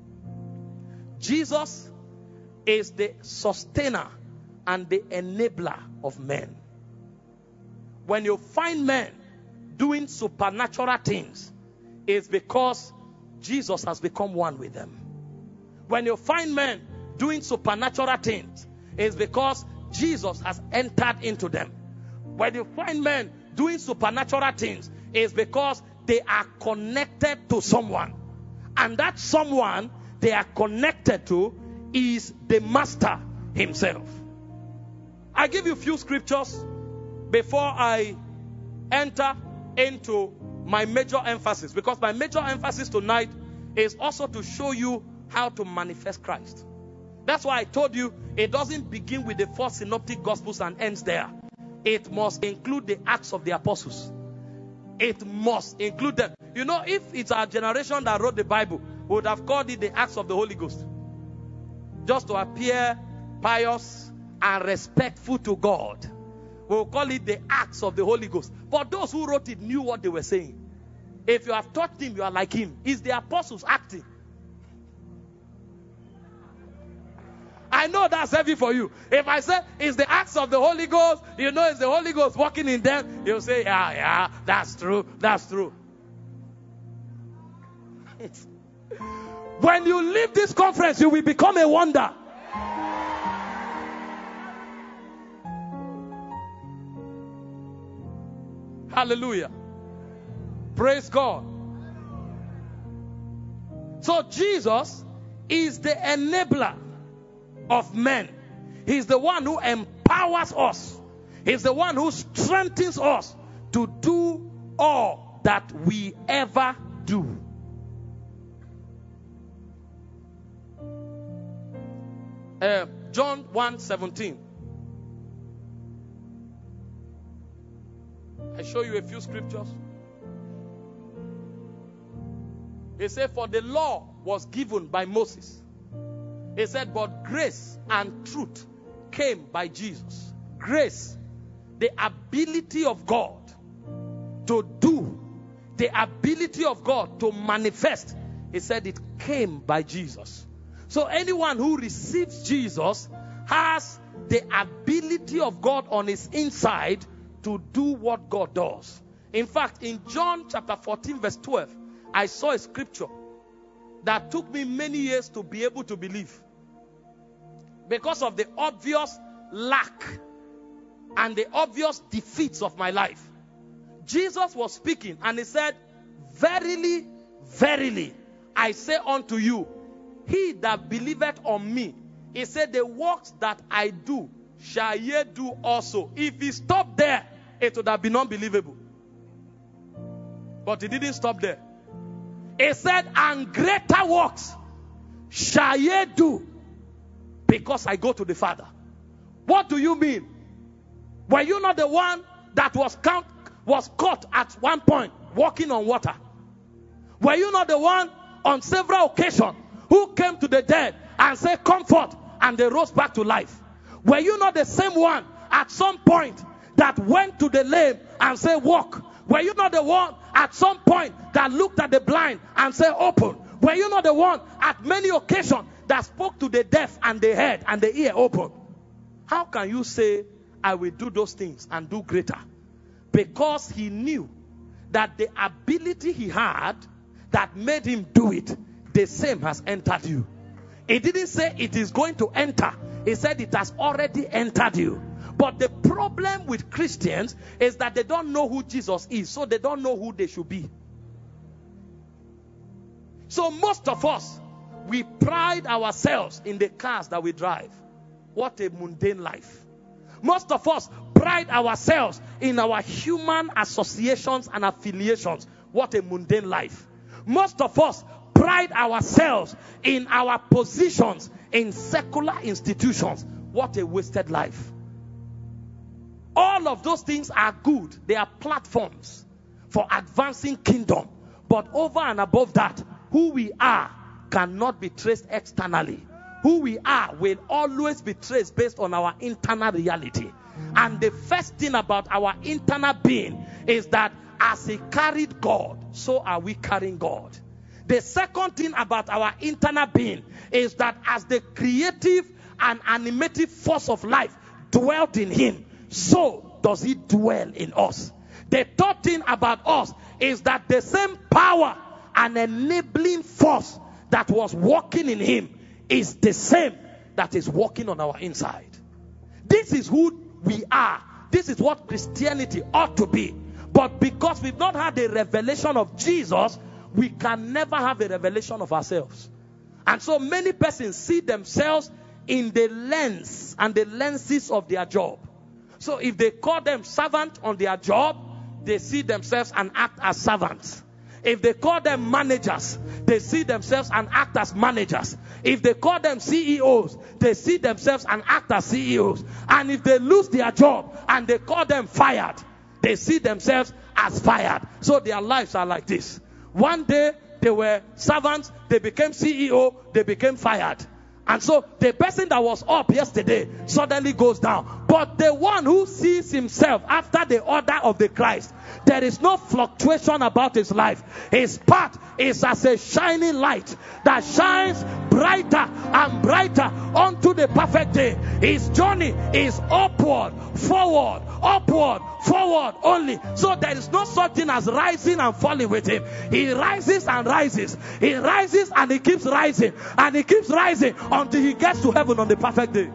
Jesus is the sustainer and the enabler of men. When you find men doing supernatural things, it's because Jesus has become one with them. When you find men doing supernatural things, it's because Jesus has entered into them. When you find men doing supernatural things, it's because they are connected to someone. And that someone they are connected to is the Master himself. I give you a few scriptures before I enter into my major emphasis. Because my major emphasis tonight is also to show you how to manifest Christ. That's why I told you it doesn't begin with the four synoptic gospels and ends there. It must include the Acts of the Apostles. It must include them. You know, if it's our generation that wrote the Bible, we would have called it the Acts of the Holy Ghost. Just to appear pious and respectful to God. We'll call it the Acts of the Holy Ghost. But those who wrote it knew what they were saying. If you have taught him, you are like him. It's the apostles acting. I know that's heavy for you. If I say it's the Acts of the Holy Ghost, you know it's the Holy Ghost working in them, you'll say, yeah, yeah, that's true, that's true. When you leave this conference, you will become a wonder. Hallelujah. Praise God. So Jesus is the enabler of men. He's the one who empowers us. He's the one who strengthens us to do all that we ever do. Uh, John one seventeen. I show you a few scriptures. He said, for the law was given by Moses. He said, but grace and truth came by Jesus. Grace, the ability of God to do, the ability of God to manifest. He said it came by Jesus. So anyone who receives Jesus has the ability of God on his inside to do what God does. In fact, in John chapter fourteen verse twelve, I saw a scripture that took me many years to be able to believe, because of the obvious lack and the obvious defeats of my life. Jesus was speaking and he said, verily, verily, I say unto you, he that believeth on me, he said, the works that I do shall ye do also. If he stopped there, it would have been unbelievable. But he didn't stop there. He said, and greater works shall ye do, because I go to the Father. What do you mean? Were you not the one that was count, was caught at one point walking on water? Were you not the one on several occasions who came to the dead and said, comfort, and they rose back to life? Were you not the same one at some point that went to the lame and said, walk? Were you not the one at some point that looked at the blind and said, open? Were you not the one at many occasions that spoke to the deaf and the heard and the ear open? How can you say, I will do those things and do greater? Because he knew that the ability he had that made him do it, the same has entered you. He didn't say it is going to enter. He said it has already entered you. But the problem with Christians is that they don't know who Jesus is, so they don't know who they should be. So most of us, we pride ourselves in the cars that we drive. What a mundane life. Most of us pride ourselves in our human associations and affiliations. What a mundane life. Most of us pride ourselves in our positions in secular institutions. What a wasted life. All of those things are good. They are platforms for advancing kingdom. But over and above that, who we are cannot be traced externally. Who we are will always be traced based on our internal reality. And the first thing about our internal being is that as he carried God, so are we carrying God. The second thing about our internal being is that as the creative and animative force of life dwelt in him, so does he dwell in us. The third thing about us is that the same power and enabling force that was working in him is the same that is working on our inside. This is who we are. This is what Christianity ought to be. But because we've not had a revelation of Jesus, we can never have a revelation of ourselves. And so many persons see themselves in the lens and the lenses of their job. So if they call them servant on their job, they see themselves and act as servants. If they call them managers, they see themselves and act as managers. If they call them C E Os, they see themselves and act as C E Os. And if they lose their job and they call them fired, they see themselves as fired. So their lives are like this. One day they were servants, they became C E O, they became fired. And so the person that was up yesterday suddenly goes down. But the one who sees himself after the order of the Christ, there is no fluctuation about his life. His path is as a shining light that shines brighter and brighter unto the perfect day. His journey is upward, forward, upward, forward only. So there is no such thing as rising and falling with him. He rises and rises. He rises and he keeps rising. And he keeps rising until he gets to heaven on the perfect day.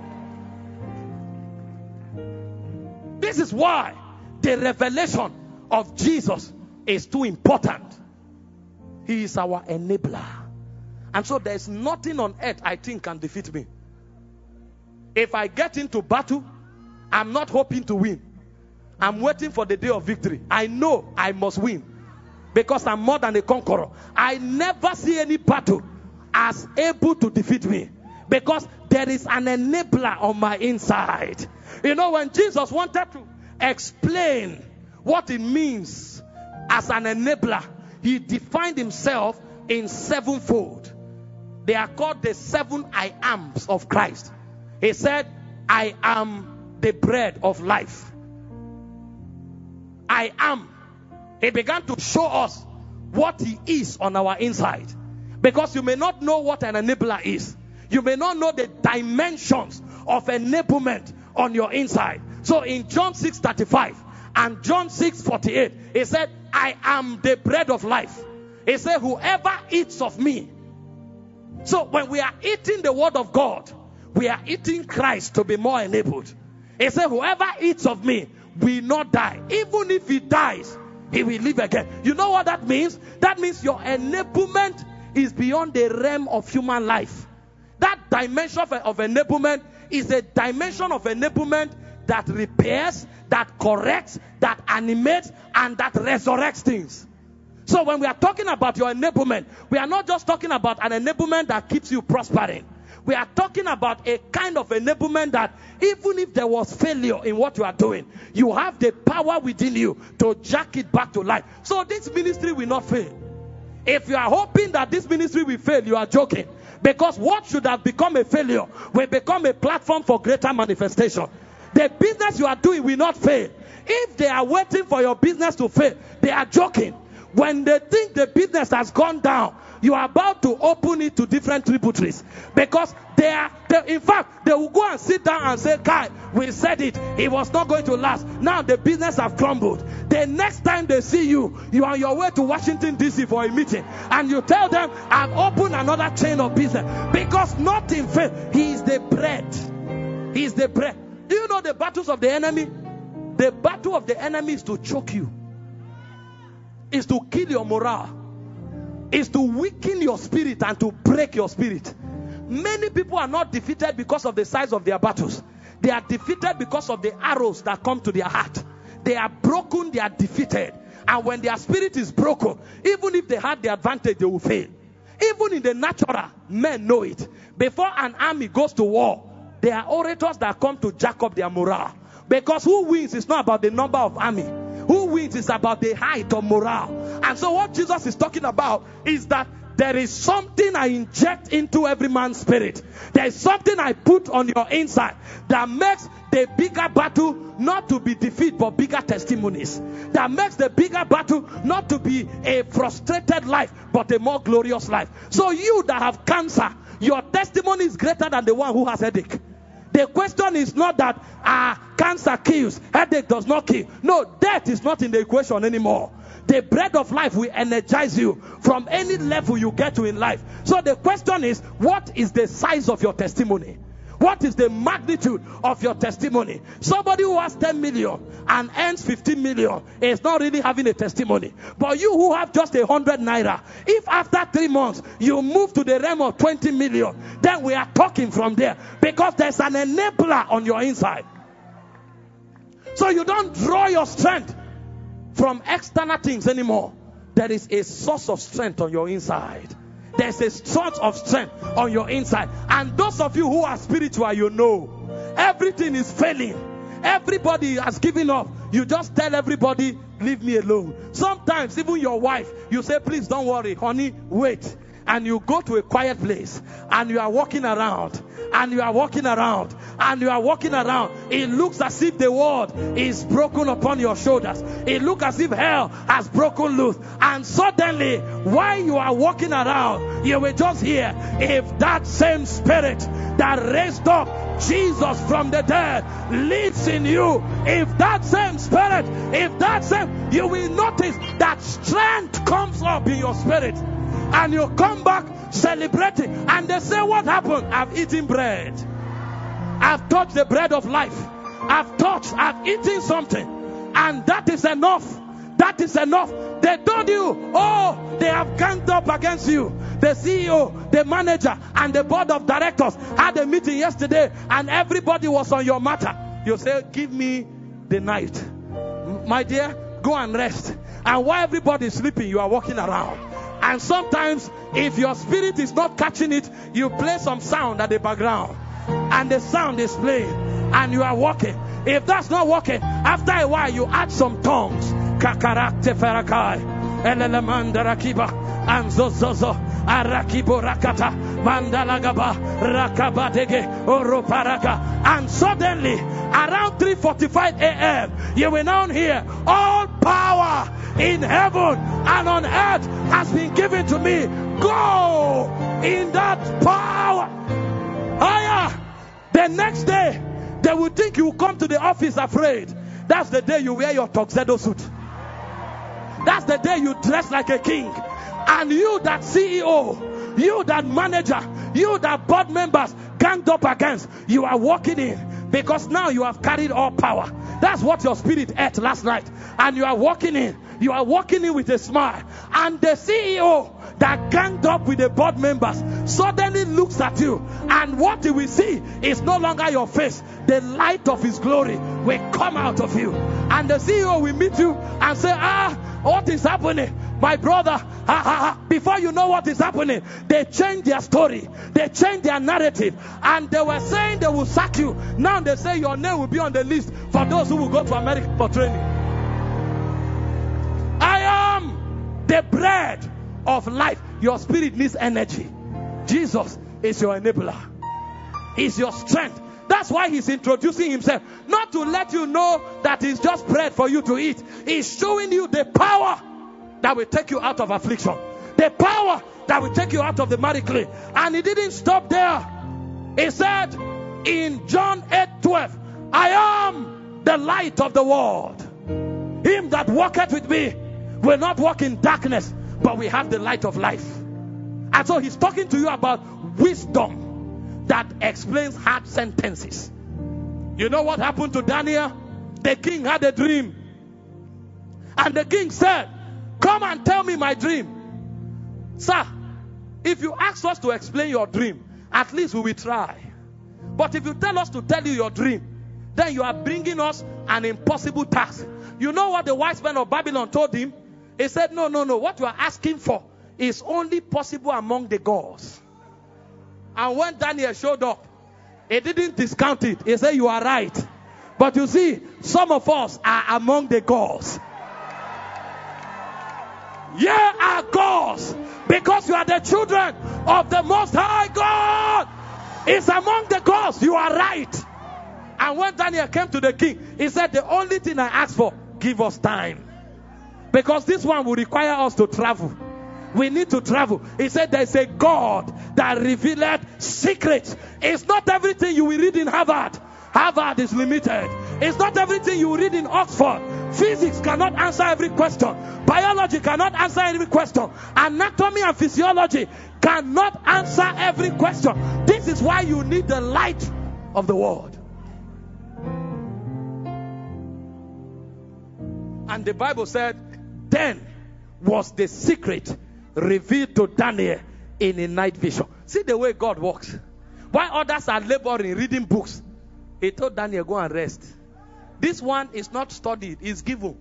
This is why the revelation of Jesus is too important. He is our enabler. And so there is nothing on earth I think can defeat me. If I get into battle I'm not hoping to win. I'm waiting for the day of victory. I know I must win because I'm more than a conqueror. I never see any battle as able to defeat me because there is an enabler on my inside. You know, when Jesus wanted to explain what it means as an enabler, he defined himself in sevenfold. They are called the seven I ams of Christ. He said, I am the bread of life. I am. He began to show us what he is on our inside. Because you may not know what an enabler is. You may not know the dimensions of enablement on your inside. So in John six thirty-five and John six forty-eight, he said, I am the bread of life. He said, whoever eats of me. So when we are eating the word of God, we are eating Christ to be more enabled. He said, whoever eats of me will not die. Even if he dies, he will live again. You know what that means? That means your enablement is beyond the realm of human life. That dimension of, of enablement is a dimension of enablement that repairs, that corrects, that animates, and that resurrects things. So when we are talking about your enablement, we are not just talking about an enablement that keeps you prospering. We are talking about a kind of enablement that even if there was failure in what you are doing, you have the power within you to jack it back to life. So this ministry will not fail. If you are hoping that this ministry will fail, you are joking. Because what should have become a failure will become a platform for greater manifestation. The business you are doing will not fail. If they are waiting for your business to fail, they are joking. When they think the business has gone down, you are about to open it to different tributaries. Because they are, they, in fact, they will go and sit down and say, Kai, we said it. It was not going to last. Now the business have crumbled. The next time they see you, you are on your way to Washington, D C for a meeting. And you tell them, I've opened another chain of business. Because nothing fails. He is the bread. He is the bread. Do you know the battles of the enemy? The battle of the enemy is to choke you. Is to kill your morale. Is to weaken your spirit and to break your spirit. Many people are not defeated because of the size of their battles. They are defeated because of the arrows that come to their heart. They are broken, they are defeated. And when their spirit is broken, even if they had the advantage, they will fail. Even in the natural, men know it. Before an army goes to war, there are orators that come to jack up their morale. Because who wins is not about the number of army. Who wins is about the height of morale. And so what Jesus is talking about is that there is something I inject into every man's spirit. There is something I put on your inside that makes the bigger battle not to be defeat but bigger testimonies. That makes the bigger battle not to be a frustrated life but a more glorious life. So you that have cancer, your testimony is greater than the one who has headache. The question is not that uh, cancer kills, headache does not kill. No, death is not in the equation anymore. The bread of life will energize you from any level you get to in life. So the question is, what is the size of your testimony? What is the magnitude of your testimony? Somebody who has ten million and earns fifteen million is not really having a testimony. But you who have just a hundred naira, if after three months you move to the realm of twenty million, then we are talking from there. Because there's an enabler on your inside. So you don't draw your strength from external things anymore. There is a source of strength on your inside. There's a source of strength on your inside. And those of you who are spiritual, you know, everything is failing. Everybody has given up. You just tell everybody, leave me alone. Sometimes even your wife, you say, please don't worry, honey, wait. And you go to a quiet place and you are walking around and you are walking around and you are walking around. It looks as if the world is broken upon your shoulders. It looks as if hell has broken loose. And suddenly, while you are walking around, you will just hear, if that same spirit that raised up Jesus from the dead lives in you, if that same spirit, if that same, you will notice that strength comes up in your spirit. And you come back celebrating. And they say, what happened? I've eaten bread. I've touched the bread of life. I've touched, I've eaten something. And that is enough. That is enough. They told you, oh, they have ganged up against you. The C E O, the manager, and the board of directors had a meeting yesterday. And everybody was on your matter. You say, give me the night. My dear, go and rest. And while everybody is sleeping, you are walking around. And sometimes, if your spirit is not catching it, you play some sound at the background. And the sound is playing. And you are walking. If that's not working, after a while, you add some tongues. Kakarakte ferakai. Elelemanda rakiba. Anzozozo. Arakibo rakata. Mandalagaba. Rakabadege. Oroparaka. And suddenly, around three forty-five a.m., you will now hear, all power in heaven and on earth has been given to me. Go in that power. Higher. The next day, they will think you will come to the office afraid. That's the day you wear your tuxedo suit. That's the day you dress like a king. And you that C E O, you that manager, you that board members ganged up against, you are walking in. Because now you have carried all power. That's what your spirit ate last night. And you are walking in. You are walking in with a smile. And the C E O that ganged up with the board members suddenly looks at you. And what he will see is no longer your face. The light of his glory will come out of you. And the C E O will meet you and say, ah, what is happening? My brother, ha, ha, ha. Before you know what is happening, they change their story. They change their narrative. And they were saying they will sack you. Now they say your name will be on the list for those who will go to America for training. I am the bread of life. Your spirit needs energy. Jesus is your enabler. He's your strength. That's why he's introducing himself. Not to let you know that he's just bread for you to eat. He's showing you the power that will take you out of affliction. The power that will take you out of the married clay. And he didn't stop there. He said in John eight twelve, I am the light of the world. Him that walketh with me will not walk in darkness, but we have the light of life. And so he's talking to you about wisdom that explains hard sentences. You know what happened to Daniel? The king had a dream. And the king said, come and tell me my dream. Sir, if you ask us to explain your dream, at least we will try. But if you tell us to tell you your dream, then you are bringing us an impossible task. You know what the wise men of Babylon told him? He said, no, no, no. What you are asking for is only possible among the gods. And when Daniel showed up, he didn't discount it. He said, you are right. But you see, some of us are among the gods. Ye are gods, because you are the children of the Most High God. It's among the gods. You are right. And when Daniel came to the king, he said, the only thing I ask for, give us time. Because this one will require us to travel. We need to travel. He said there's a God that revealed secrets. It's not everything you will read in Harvard. Harvard is limited. It's not everything you read in Oxford. Physics cannot answer every question. Biology cannot answer every question. Anatomy and physiology cannot answer every question. This is why you need the light of the world. And the Bible said, then was the secret revealed to Daniel in a night vision. See the way God works. While others are laboring, reading books, he told Daniel, go and rest. This one is not studied, it's given.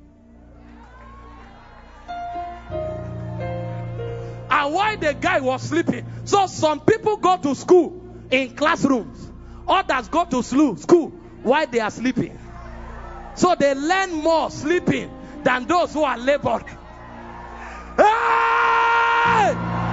And while the guy was sleeping, so some people go to school in classrooms, others go to school while they are sleeping. So they learn more sleeping than those who are laboring. Hey!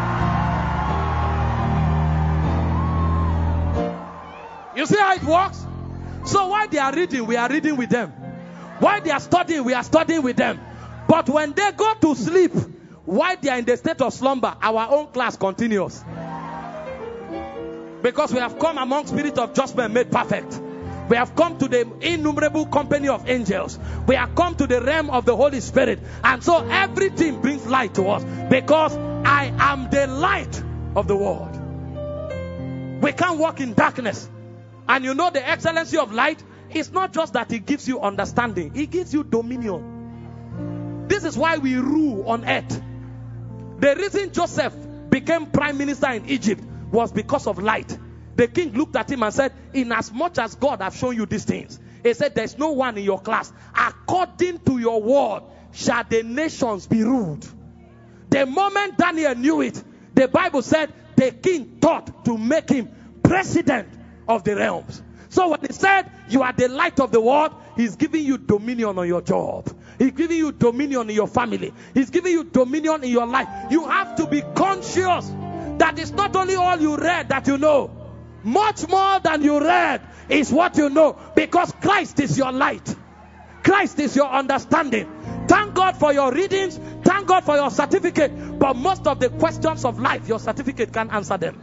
You see how it works? So while they are reading, we are reading with them. While they are studying, we are studying with them. But when they go to sleep, while they are in the state of slumber, our own class continues. Because we have come among spirit of judgment made perfect. We have come to the innumerable company of angels. We have come to the realm of the Holy Spirit. And so everything brings light to us. Because I am the light of the world. We can't walk in darkness. And you know the excellency of light is not just that it gives you understanding. It gives you dominion. This is why we rule on earth. The reason Joseph became prime minister in Egypt was because of light. The king looked at him and said, in as much as God have shown you these things, He said, there's no one in your class. According to your word, shall the nations be ruled. The moment Daniel knew it, the Bible said the king thought to make him president of the realms. So when he said, you are the light of the world, he's giving you dominion on your job. He's giving you dominion in your family. He's giving you dominion in your life. You have to be conscious that it's not only all you read that you know. Much more than you read is what you know, because Christ is your light. Christ is your understanding. Thank God for your readings. Thank God for your certificate. But most of the questions of life, your certificate can't answer them.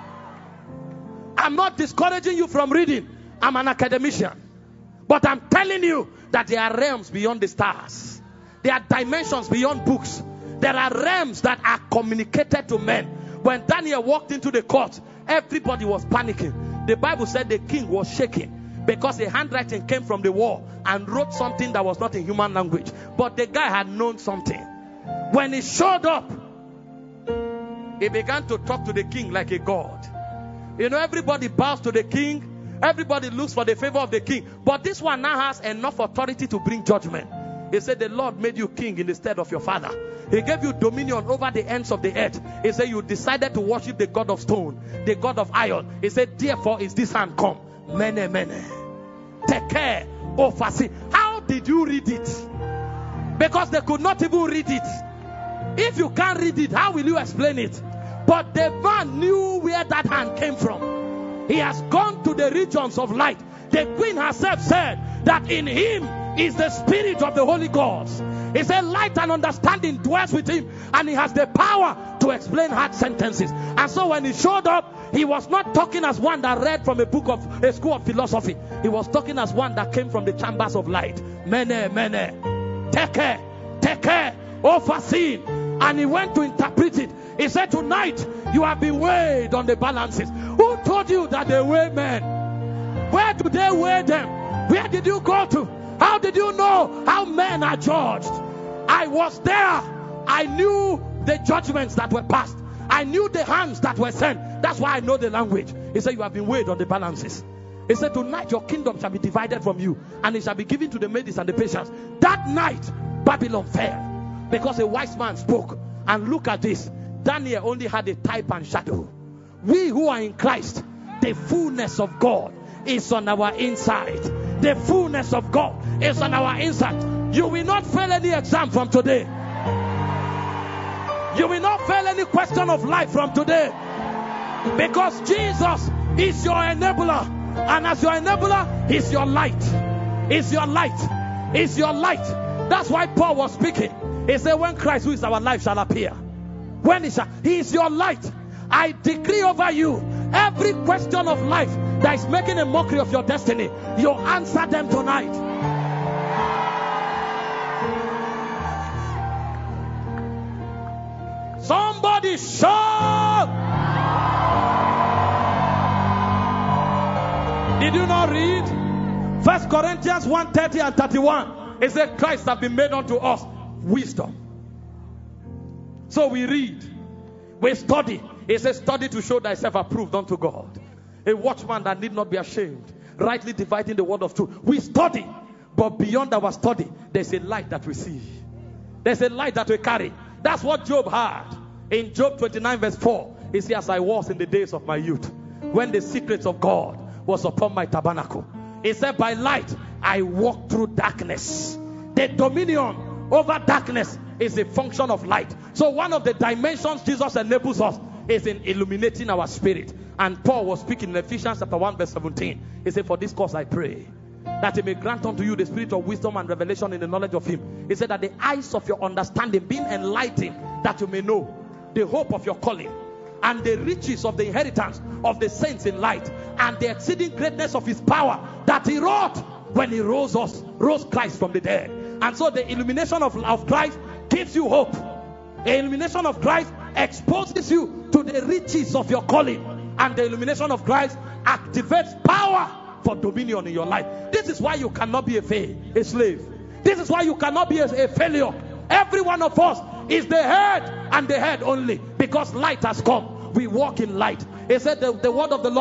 I'm not discouraging you from reading. I'm an academician. But I'm telling you that there are realms beyond the stars. There are dimensions beyond books. There are realms that are communicated to men. When Daniel walked into the court, everybody was panicking. The Bible said the king was shaking because a handwriting came from the wall and wrote something that was not in human language. But the guy had known something. When he showed up, he began to talk to the king like a god. You know, everybody bows to the king. Everybody looks for the favor of the king. But this one now has enough authority to bring judgment. He said, the Lord made you king in the stead of your father. He gave you dominion over the ends of the earth. He said, you decided to worship the God of stone, the God of iron. He said, therefore is this hand come. Mene, mene. Take care. Oh, Fasi. How did you read it? Because they could not even read it. If you can't read it, how will you explain it? But the man knew where that hand came from. He has gone to the regions of light. The queen herself said that in him is the spirit of the Holy Ghost. He said light and understanding dwells with him, and he has the power to explain hard sentences. And so when he showed up, he was not talking as one that read from a book of a school of philosophy. He was talking as one that came from the chambers of light. Mene, mene. Take care. Take care. Overseen. And he went to interpret it. He said, tonight you have been weighed on the balances. Who told you that they weigh men? Where do they weigh them? Where did you go to? How did you know how men are judged? I was there. I knew the judgments that were passed. I knew the hands that were sent. That's why I know the language. He said, you have been weighed on the balances. He said, tonight your kingdom shall be divided from you, and it shall be given to the Medes and the Persians. That night Babylon fell because a wise man spoke. And look at this. Daniel only had a type and shadow. We who are in Christ, the fullness of God is on our inside. The fullness of God is on our inside. You will not fail any exam from today. You will not fail any question of life from today. Because Jesus is your enabler. And as your enabler, He's your light. He's your light. He's your light. That's why Paul was speaking. He said, when Christ, who is our life, shall appear. When he shall, He is your light. I decree over you, every question of life that is making a mockery of your destiny, you answer them tonight. Somebody shout. Did you not read First Corinthians one thirty and thirty-one? It said Christ has been made unto us wisdom. So we read, we study. It says study to show thyself approved unto God, a watchman that need not be ashamed, rightly dividing the word of truth. We study, but beyond our study, there's a light that we see. There's a light that we carry. That's what Job had. In Job twenty-nine verse four, he says, as I was in the days of my youth, when the secrets of God was upon my tabernacle. He said, by light I walked through darkness. The dominion over darkness is a function of light. So one of the dimensions Jesus enables us is in illuminating our spirit. And Paul was speaking in Ephesians chapter one verse seventeen. He said, for this cause I pray, that He may grant unto you the spirit of wisdom and revelation in the knowledge of Him. He said that the eyes of your understanding being enlightened, that you may know the hope of your calling, and the riches of the inheritance of the saints in light, and the exceeding greatness of His power that He wrought when He rose us, rose Christ from the dead. And so the illumination of, of Christ gives you hope. The illumination of Christ exposes you to the riches of your calling, and the illumination of Christ activates power for dominion in your life. This is why you cannot be a, fa- a slave. This is why you cannot be a, a failure. Every one of us is the head, and the head only, because light has come. We walk in light. He said the, the word of the Lord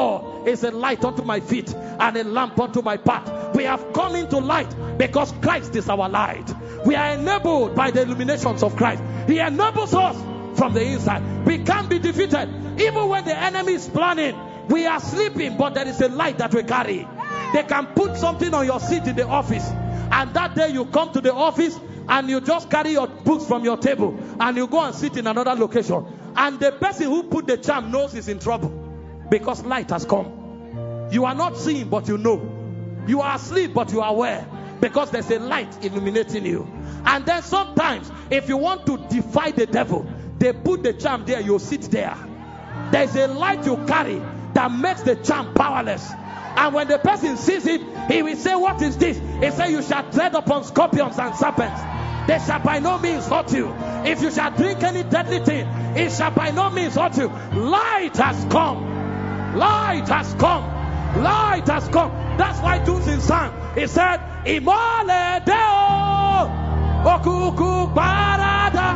is a light unto my feet and a lamp unto my path. We have come into light because Christ is our light. We are enabled by the illuminations of Christ. He enables us from the inside. We can't be defeated. Even when the enemy is planning, we are sleeping, but there is a light that we carry. They can put something on your seat in the office, and that day you come to the office and you just carry your books from your table and you go and sit in another location, and the person who put the charm knows he's in trouble because light has come. You are not seeing, but you know. You are asleep, but you are aware because there's a light illuminating you. And then sometimes if you want to defy the devil, they put the charm there, you sit there. There's a light you carry that makes the charm powerless. And when the person sees it, he will say, what is this? He said, you shall tread upon scorpions and serpents. They shall by no means hurt you. If you shall drink any deadly thing, it shall by no means hurt you. Light has come. Light has come. Light has come. That's why Tunsin sang. He said, Imole Deo Okuku Barada.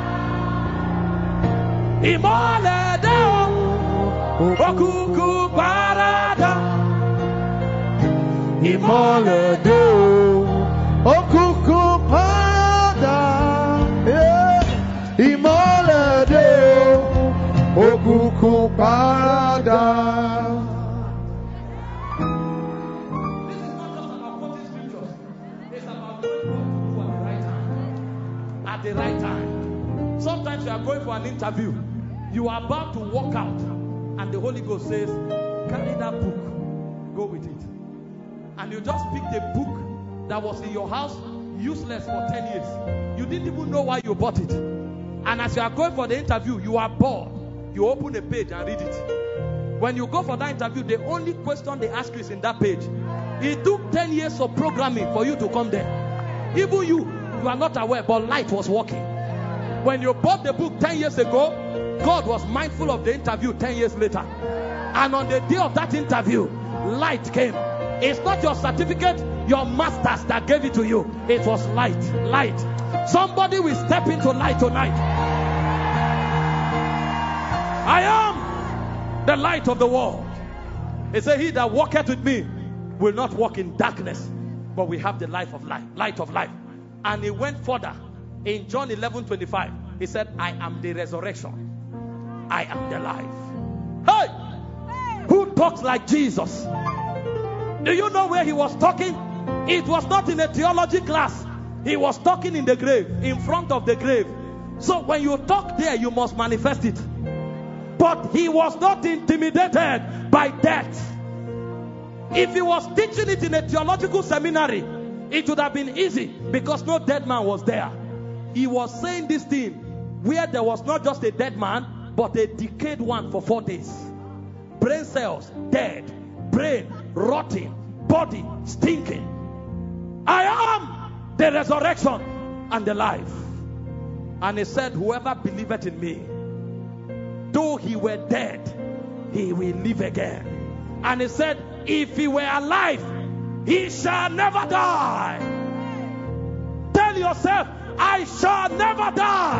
Imole Deo Okuku Barada. Imole Deo Okuku Parada. Imole Deo Okuku Parada. This is not just about quoting scriptures. It's about doing what you do at the right time. At the right time. Sometimes you are going for an interview. You are about to walk out, and the Holy Ghost says, carry that book. Go with it. And you just pick the book that was in your house, useless for ten years. You didn't even know why you bought it. And as you are going for the interview, you are bored. You open a page and read it. When you go for that interview, the only question they ask you is in that page. It took ten years of programming for you to come there. Even you, you are not aware, but light was working. When you bought the book ten years ago, God was mindful of the interview ten years later. And on the day of that interview, light came. It's not your certificate, your masters that gave it to you. It was light. Light. Somebody will step into light tonight. I am the light of the world. It says, he that walketh with me will not walk in darkness, but we have the life of life, light of life. And he went further. In John eleven twenty-five, he said, I am the resurrection. I am the life. Hey! Who talks like Jesus? Do you know where he was talking? It was not in a theology class. He was talking in the grave, in front of the grave. So when you talk there, you must manifest it. But he was not intimidated by death. If he was teaching it in a theological seminary, it would have been easy because no dead man was there. He was saying this thing where there was not just a dead man, but a decayed one for four days. Brain cells dead, brain rotting, body stinking. I am the resurrection and the life. And he said, whoever believeth in me, though he were dead, he will live again. And he said, if he were alive, he shall never die. Tell yourself, I shall never die.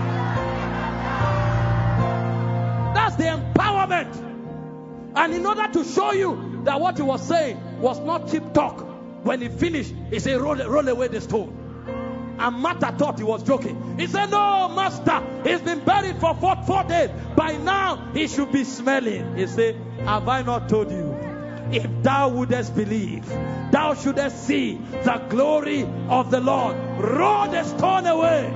That's the empowerment. And in order to show you that what he was saying was not cheap talk, when he finished, he said, roll, roll away the stone. And Martha thought he was joking. He said, no, master, he's been buried for four, four days. By now, he should be smelling. He said, have I not told you? If thou wouldest believe, thou shouldest see the glory of the Lord. Roll the stone away.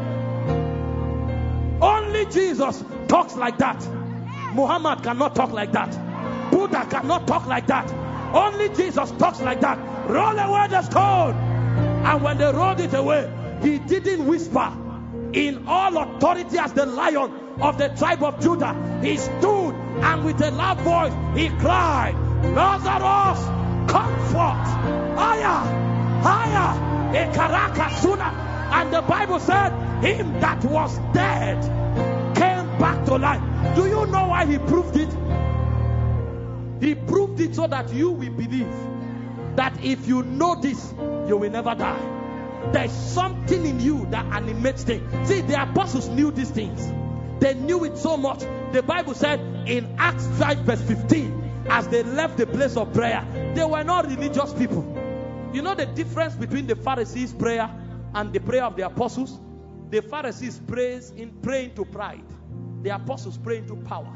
Only Jesus talks like that. Muhammad cannot talk like that. Buddha cannot talk like that. Only Jesus talks like that. Roll away the stone. And when they rolled it away, he didn't whisper. In all authority as the Lion of the tribe of Judah, he stood and with a loud voice he cried, Lazarus, come forth. Higher, higher, Ekarakasuna. And the Bible said, him that was dead came back to life. Do you know why he proved it? He proved it so that you will believe that if you know this, you will never die. There's something in you that animates things. See, the apostles knew these things. They knew it so much. The Bible said in Acts five verse fifteen, as they left the place of prayer, they were not religious people. You know the difference between the Pharisees' prayer and the prayer of the apostles? The Pharisees prays in praying to pride. The apostles pray into power.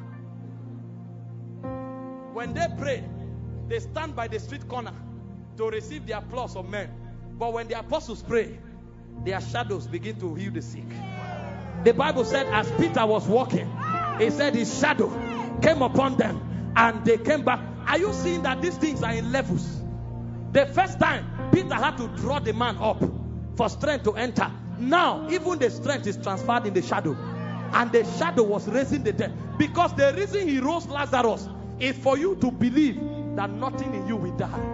When they pray, they stand by the street corner to receive the applause of men. But when the apostles pray, their shadows begin to heal the sick. The Bible said as Peter was walking, he said his shadow came upon them and they came back. Are you seeing that these things are in levels? The first time, Peter had to draw the man up for strength to enter. Now, even the strength is transferred in the shadow. And the shadow was raising the dead. Because the reason he rose Lazarus is for you to believe that nothing in you will die.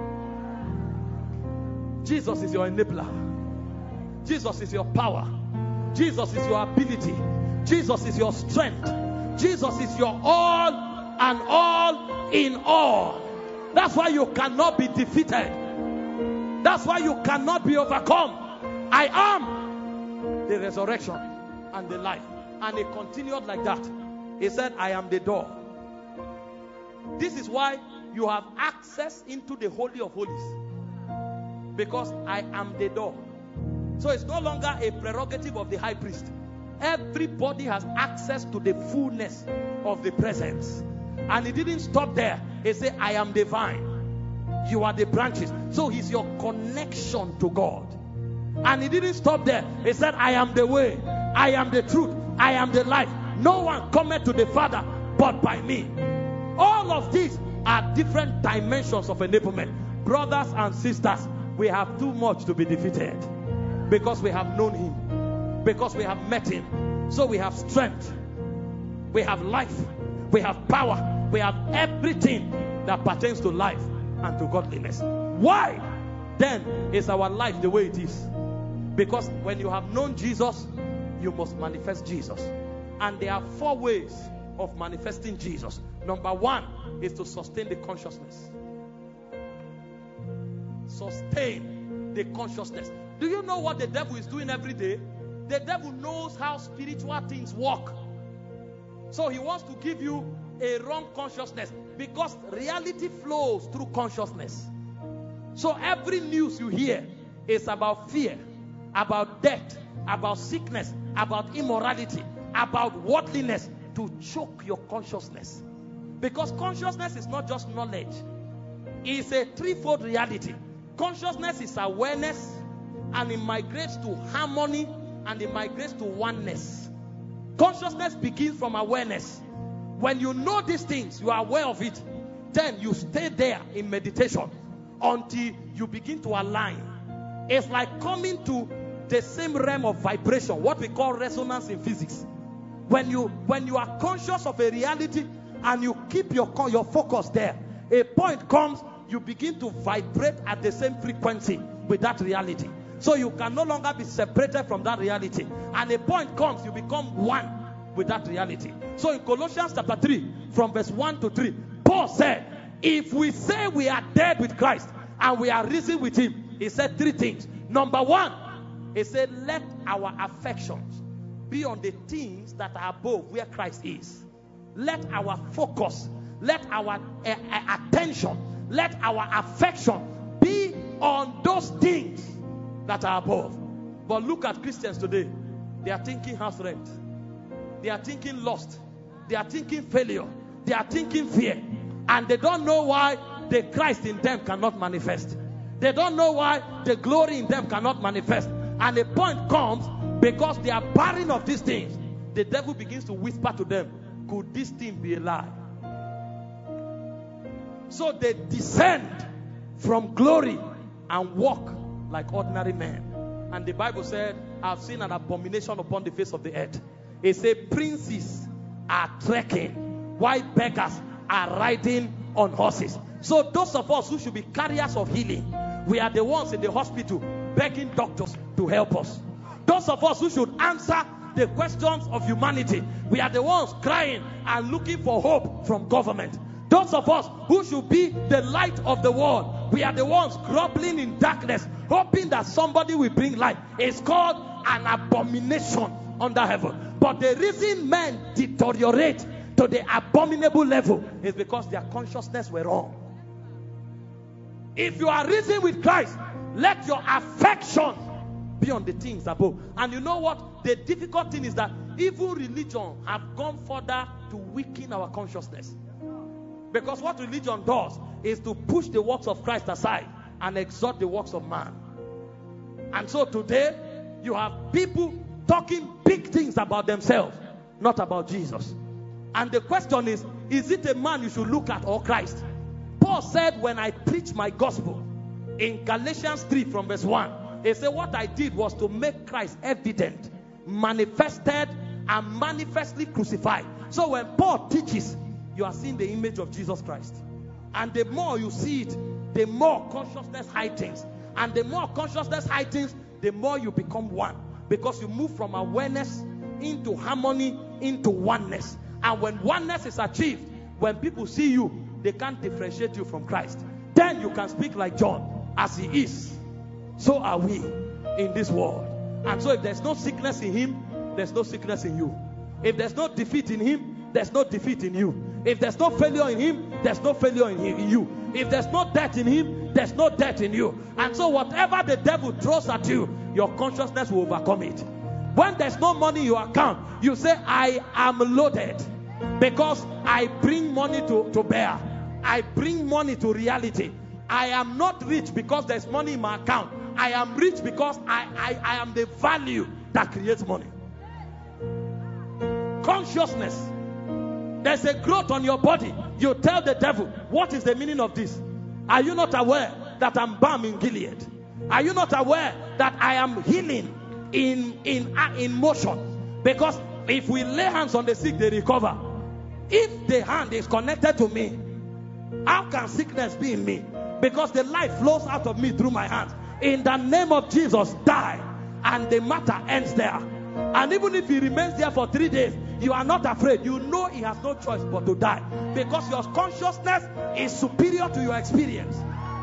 Jesus is your enabler. Jesus is your power. Jesus is your ability. Jesus is your strength. Jesus is your all and all in all. That's why you cannot be defeated. That's why you cannot be overcome. I am the resurrection and the life. And he continued like that. He said, I am the door. This is why you have access into the Holy of Holies. Because I am the door. So it's no longer a prerogative of the high priest. Everybody has access to the fullness of the presence. And he didn't stop there. He said, I am the vine. You are the branches. So he's your connection to God. And he didn't stop there. He said, I am the way. I am the truth. I am the life. No one cometh to the Father but by me. All of these are different dimensions of enablement. Brothers and sisters, we have too much to be defeated. Because we have known him. Because we have met him. So we have strength. We have life. We have power. We have everything that pertains to life and to godliness. Why? Then is our life the way it is. Because when you have known Jesus, you must manifest Jesus. And there are four ways of manifesting Jesus. Number one is to sustain the consciousness. Sustain the consciousness. Do you know what the devil is doing every day? The devil knows how spiritual things work. So he wants to give you a wrong consciousness, because reality flows through consciousness. So every news you hear is about fear, about death, about sickness, about immorality, about worldliness, to choke your consciousness. Because consciousness is not just knowledge. It's a threefold reality. Consciousness is awareness, and it migrates to harmony, and it migrates to oneness. Consciousness begins from awareness. When you know these things, you are aware of it, then you stay there in meditation until you begin to align. It's like coming to the same realm of vibration, what we call resonance in physics. When you when you are conscious of a reality and you keep your your focus there, a point comes, you begin to vibrate at the same frequency with that reality. So you can no longer be separated from that reality. And a point comes, you become one with that reality. So in Colossians chapter three, from verse one to three, Paul said, if we say we are dead with Christ and we are risen with him, he said three things. Number one, he said, let our affections be on the things that are above where Christ is. Let our focus, let our uh, uh, attention, let our affection be on those things that are above. But look at Christians today. They are thinking house rent. They are thinking lust. They are thinking failure. They are thinking fear. And they don't know why the Christ in them cannot manifest. They don't know why the glory in them cannot manifest. And the point comes, because they are barren of these things, the devil begins to whisper to them, could this thing be a lie? So they descend from glory and walk like ordinary men. And the Bible said, I've seen an abomination upon the face of the earth. It said, princes are trekking, while beggars are riding on horses. So those of us who should be carriers of healing, we are the ones in the hospital begging doctors to help us. Those of us who should answer the questions of humanity, we are the ones crying and looking for hope from government. Those of us who should be the light of the world, we are the ones groveling in darkness, hoping that somebody will bring light. It's called an abomination under heaven. But the reason men deteriorate to the abominable level is because their consciousness were wrong. If you are risen with Christ, let your affection be on the things above. And you know what? The difficult thing is that even religion have gone further to weaken our consciousness. Because what religion does is to push the works of Christ aside and exalt the works of man. And so today, you have people talking big things about themselves, not about Jesus. And the question is, is it a man you should look at or Christ? Paul said, when I preach my gospel, in Galatians three from verse one, he said, what I did was to make Christ evident, manifested, and manifestly crucified. So when Paul teaches, you are seeing the image of Jesus Christ. And the more you see it, the more consciousness heightens. And the more consciousness heightens, the more you become one. Because you move from awareness into harmony, into oneness. And when oneness is achieved, when people see you, they can't differentiate you from Christ. Then you can speak like John, as he is. So are we in this world. And so if there's no sickness in him, there's no sickness in you. If there's no defeat in him, there's no defeat in you. If there's no failure in him, there's no failure in, him, in you. If there's no death in him, there's no death in you. And so whatever the devil throws at you, your consciousness will overcome it. When there's no money in your account, you say, I am loaded. Because I bring money to, to bear. I bring money to reality. I am not rich because there's money in my account. I am rich because I, I, I am the value that creates money. Consciousness. There's a growth on your body. You tell the devil, what is the meaning of this? Are you not aware that I'm balm in Gilead? Are you not aware that I am healing in, in, in motion? Because if we lay hands on the sick, they recover. If the hand is connected to me, how can sickness be in me? Because the life flows out of me through my hands. In the name of Jesus, die. And the matter ends there. And even if he remains there for three days, you are not afraid. You know he has no choice but to die. Because your consciousness is superior to your experience.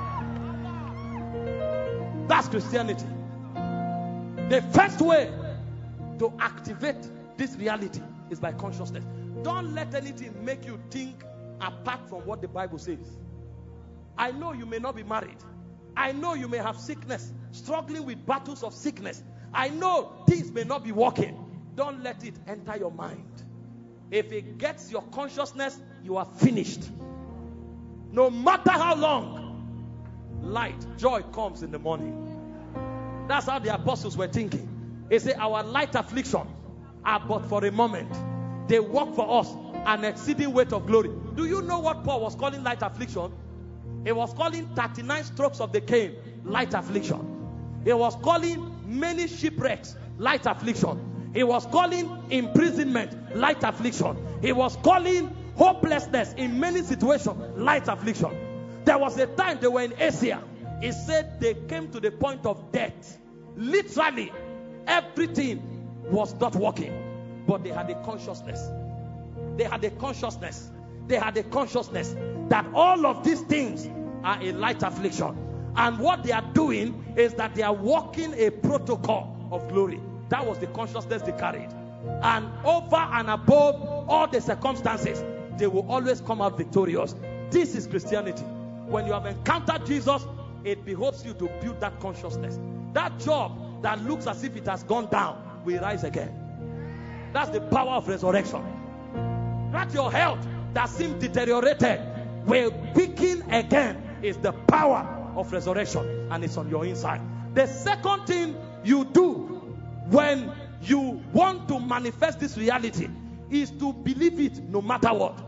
That's Christianity. The first way to activate this reality is by consciousness. Don't let anything make you think apart from what the Bible says. I know you may not be married. I know you may have sickness, struggling with battles of sickness. I know things may not be working. Don't let it enter your mind. If it gets your consciousness, you are finished. No matter how long, light, joy comes in the morning. That's how the apostles were thinking. They say, our light affliction are but for a moment. They work for us an exceeding weight of glory. Do you know what Paul was calling light affliction? He was calling thirty-nine strokes of the cane light affliction. He was calling many shipwrecks light affliction. He was calling imprisonment light affliction. He was calling hopelessness in many situations light affliction. There was a time they were in Asia. He said they came to the point of death. Literally, everything was not working. But they had a consciousness. They had a consciousness. They had a consciousness that all of these things are a light affliction. And what they are doing is that they are walking a protocol of glory. That was the consciousness they carried. And over and above all the circumstances, they will always come out victorious. This is Christianity. When you have encountered Jesus, it behoves you to build that consciousness. That job that looks as if it has gone down will rise again. That's the power of resurrection. That your health that seems deteriorated will begin again is the power of resurrection, and it's on your inside. The second thing you do when you want to manifest this reality is to believe it no matter what.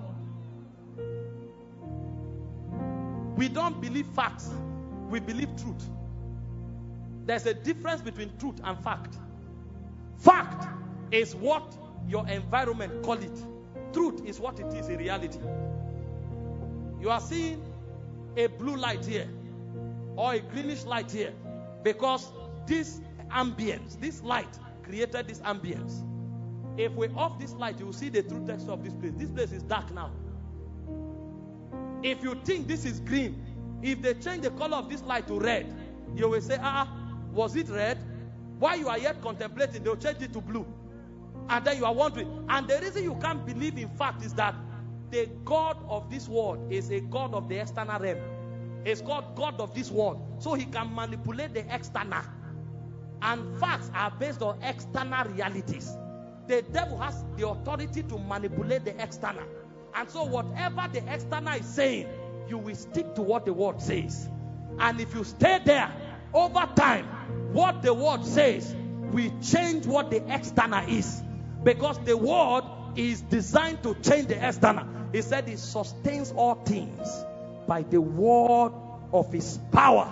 We don't believe facts, we believe truth. There's a difference between truth and fact. Fact is what your environment call it. Truth is what it is in reality. You are seeing a blue light here or a greenish light here because this ambience, this light created this ambience. If we off this light, you will see the true texture of this place. This place is dark now. If you think this is green, if they change the color of this light to red, you will say, ah, was it red? While you are yet contemplating, they'll change it to blue. And then you are wondering. And the reason you can't believe in fact is that the God of this world is a God of the external realm. It's called God of this world. So he can manipulate the external. And facts are based on external realities. The devil has the authority to manipulate the external. And so whatever the external is saying, you will stick to what the word says. And if you stay there, over time, what the word says will change what the external is. Because the word is designed to change the external. He said he sustains all things by the word of his power.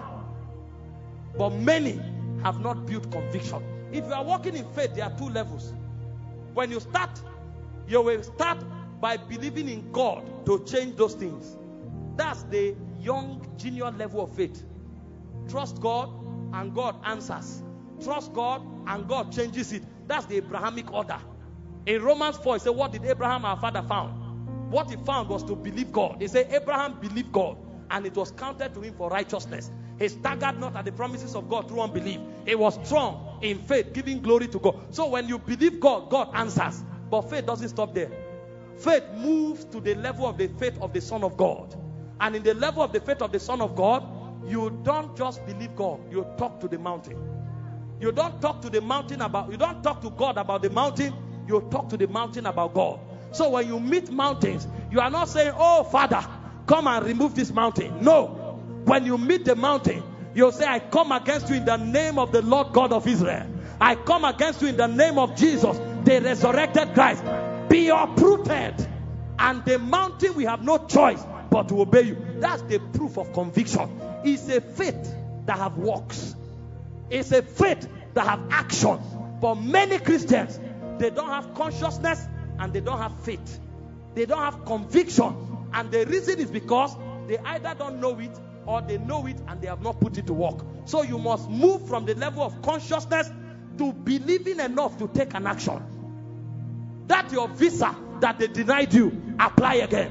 But many have not built conviction. If you are walking in faith, there are two levels. When you start, you will start by believing in God to change those things. That's the young junior level of faith. Trust God and God answers. Trust God and God changes it. That's the Abrahamic order. In Romans four, it says, what did Abraham our father found? What he found was to believe God. He said Abraham believed God and it was counted to him for righteousness. He staggered not at the promises of God through unbelief. He was strong in faith, giving glory to God. So when you believe God, God answers. But faith doesn't stop there. Faith moves to the level of the faith of the Son of God. And in the level of the faith of the Son of God, you don't just believe God, you talk to the mountain. You don't talk to the mountain about, you don't talk to God about the mountain, you talk to the mountain about God. So when you meet mountains, you are not saying, oh Father, come and remove this mountain. No. When you meet the mountain, you'll say, I come against you in the name of the Lord God of Israel. I come against you in the name of Jesus, the resurrected Christ. Be uprooted. And the mountain, we have no choice but to obey you. That's the proof of conviction. It's a faith that have works. It's a faith that have action. But many Christians, they don't have consciousness and they don't have faith. They don't have conviction. And the reason is because they either don't know it or they know it and they have not put it to work. So you must move from the level of consciousness to believing enough to take an action. That your visa that they denied you, apply again.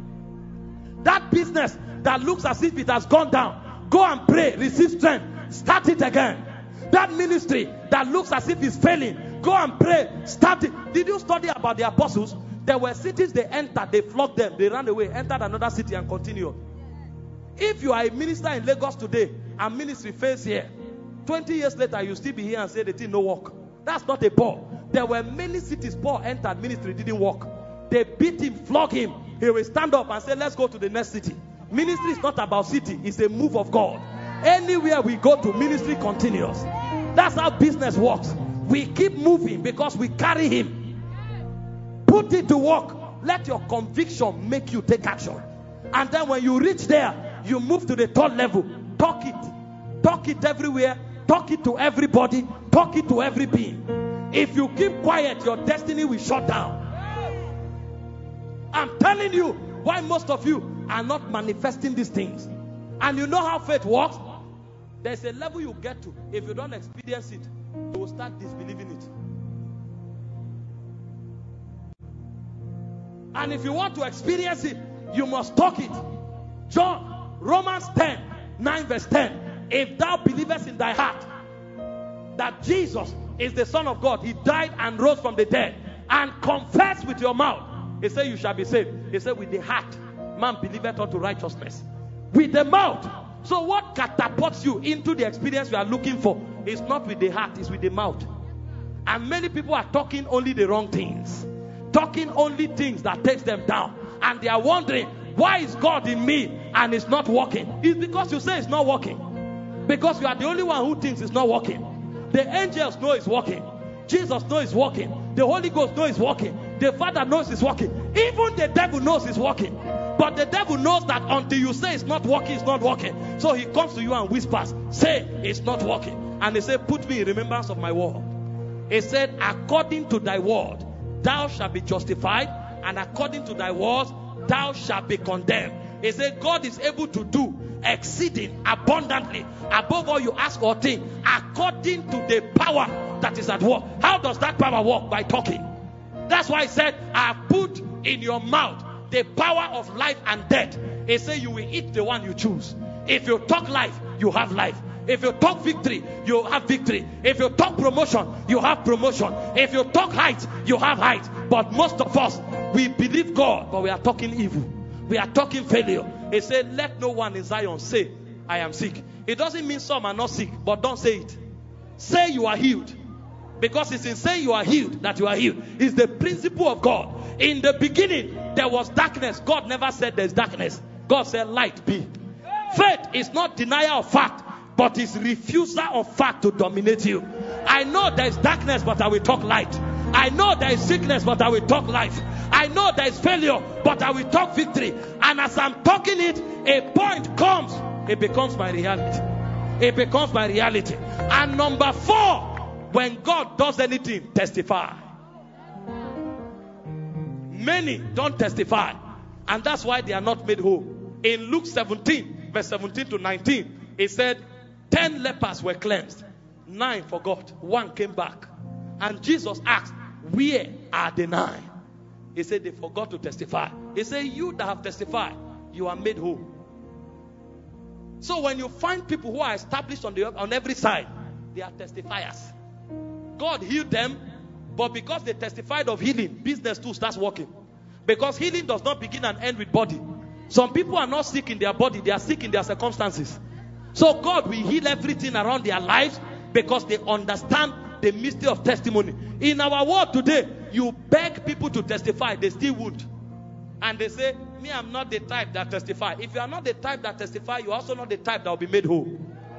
That business that looks as if it has gone down, go and pray, receive strength, start it again. That ministry that looks as if it's failing, go and pray, start it. Did you study about the apostles? There were cities they entered, they flogged them, they ran away, entered another city and continued. If you are a minister in Lagos today and ministry fails here, twenty years later you still be here and say the thing no work. That's not a Paul. There were many cities Paul entered, ministry didn't work. They beat him, flog him. He will stand up and say, let's go to the next city. Ministry is not about city, it's a move of God. Anywhere we go to, ministry continues. That's how business works. We keep moving because we carry him. Put it to work. Let your conviction make you take action. And then when you reach there, you move to the third level. Talk it. Talk it everywhere. Talk it to everybody. Talk it to every being. If you keep quiet, your destiny will shut down. I'm telling you why most of you are not manifesting these things. And you know how faith works? There's a level you get to. If you don't experience it, you will start disbelieving it. And if you want to experience it, you must talk it. John, Romans ten, nine verse ten. If thou believest in thy heart that Jesus is the Son of God, he died and rose from the dead, and confess with your mouth, he said you shall be saved. He said with the heart, man believeth unto righteousness. With the mouth. So what catapults you into the experience you are looking for is not with the heart, it's with the mouth. And many people are talking only the wrong things. Talking only things that takes them down. And they are wondering, why is God in me and it's not working? It's because you say it's not working. Because you are the only one who thinks it's not working. The angels know it's working. Jesus knows it's working. The Holy Ghost knows it's working. The Father knows it's working. Even the devil knows it's working. But the devil knows that until you say it's not working, it's not working. So he comes to you and whispers, say it's not working. And he said, put me in remembrance of my word. He said, according to thy word, thou shalt be justified, and according to thy words, thou shalt be condemned. He said, God is able to do exceeding abundantly above all you ask or think, according to the power that is at work. How does that power work? By talking. That's why he said, I have put in your mouth the power of life and death. He said, you will eat the one you choose. If you talk life, you have life. If you talk victory, you have victory. If you talk promotion, you have promotion. If you talk height, you have height. But most of us, we believe God, but we are talking evil. We are talking failure. He said, let no one in Zion say, I am sick. It doesn't mean some are not sick, but don't say it. Say you are healed. Because it's in saying you are healed that you are healed. It's the principle of God. In the beginning, there was darkness. God never said there's darkness. God said light be. Faith is not denial of fact, but it's refusal of fact to dominate you. I know there is darkness, but I will talk light. I know there is sickness, but I will talk life. I know there is failure, but I will talk victory. And as I'm talking it, a point comes. It becomes my reality. It becomes my reality. And number four, when God does anything, testify. Many don't testify. And that's why they are not made whole. In Luke seventeen, verse seventeen to nineteen, it said, ten lepers were cleansed. Nine forgot. One came back. And Jesus asked, where are the nine? He said, they forgot to testify. He said, you that have testified, you are made whole. So when you find people who are established on the on every side, they are testifiers. God healed them, but because they testified of healing, business too starts working. Because healing does not begin and end with body. Some people are not sick in their body, they are sick in their circumstances. So God will heal everything around their lives because they understand the mystery of testimony. In our world today, you beg people to testify, they still won't. And they say, me, I'm not the type that testify. If you are not the type that testify, you are also not the type that will be made whole.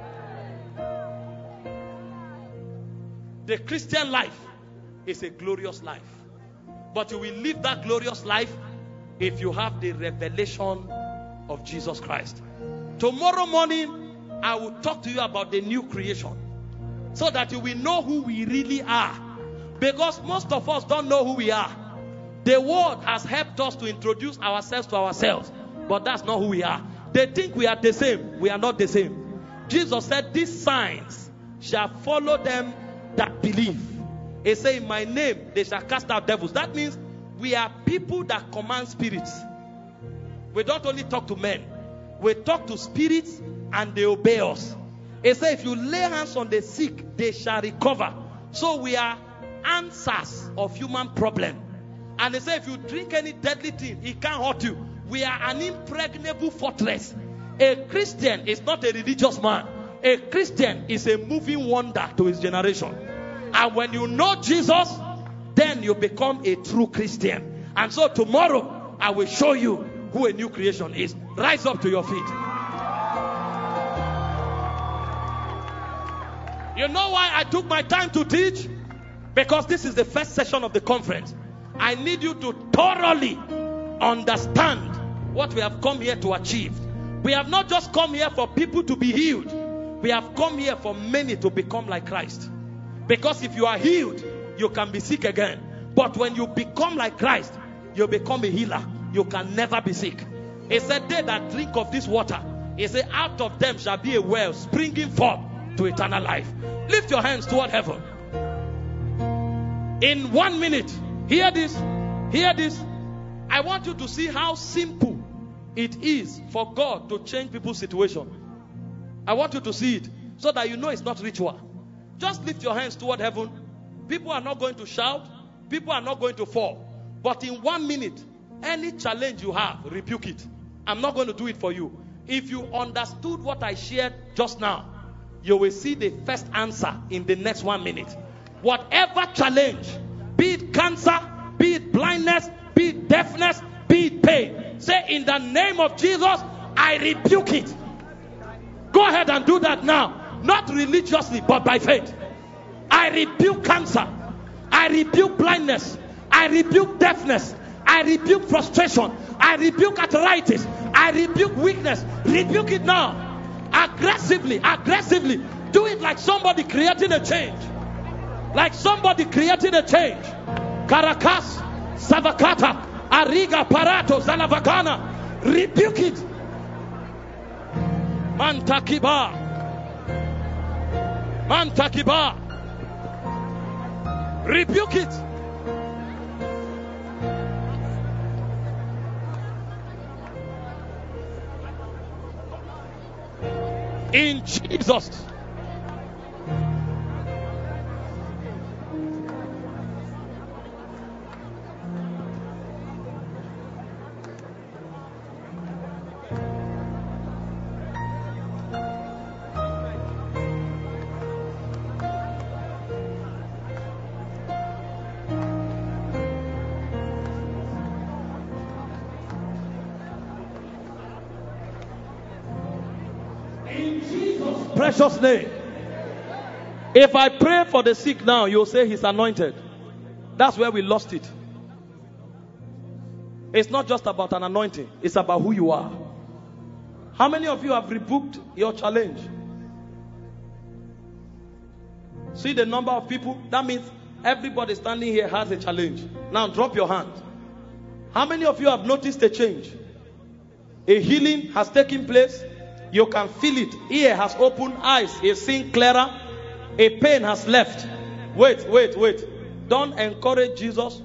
The Christian life is a glorious life. But you will live that glorious life if you have the revelation of Jesus Christ. Tomorrow morning, I will talk to you about the new creation, so that you will know who we really are. Because most of us don't know who we are. The world has helped us to introduce ourselves to ourselves, but that's not who we are. They think we are the same. We are not the same. Jesus said, these signs shall follow them that believe. He said, in my name they shall cast out devils. That means we are people that command spirits. We don't only talk to men. We talk to spirits and they obey us. He said, if you lay hands on the sick, they shall recover. So we are answers of human problem. And they say, if you drink any deadly thing, it can't hurt you. We are an impregnable fortress. A Christian is not a religious man. A Christian is a moving wonder to his generation. And when you know Jesus, then you become a true Christian. And so tomorrow, I will show you who a new creation is. Rise up to your feet. You know why I took my time to teach? Because this is the first session of the conference. I need you to thoroughly understand what we have come here to achieve. We have not just come here for people to be healed. We have come here for many to become like Christ. Because if you are healed, you can be sick again. But when you become like Christ, you become a healer. You can never be sick. He said, they that drink of this water, he said, out of them shall be a well springing forth to eternal life. Lift your hands toward heaven. In one minute, hear this, hear this. I want you to see how simple it is for God to change people's situation. I want you to see it so that you know it's not ritual. Just lift your hands toward heaven. People are not going to shout. People are not going to fall. But in one minute, any challenge you have, rebuke it. I'm not going to do it for you. If you understood what I shared just now, you will see the first answer in the next one minute. Whatever challenge, be it cancer, be it blindness, be it deafness, be it pain, say, in the name of Jesus, I rebuke it. Go ahead and do that now. Not religiously, but by faith. I rebuke cancer. I rebuke blindness. I rebuke deafness. I rebuke frustration. I rebuke arthritis. I rebuke weakness. Rebuke it now. Aggressively, aggressively. Do it like somebody creating a change. Like somebody creating a change. Caracas, Savakata, Ariga, Parato, Zalavagana. Rebuke it. Mantakiba. Mantakiba. Rebuke it. In Jesus' precious name. If I pray for the sick now, you'll say he's anointed. That's where we lost it. It's not just about an anointing. It's about who you are. How many of you have rebuked your challenge? See the number of people? That means everybody standing here has a challenge. Now drop your hand. How many of you have noticed a change? A healing has taken place. You can feel it. Ear has opened. Eyes is seeing clearer. A pain has left. Wait, wait, wait. Don't encourage Jesus.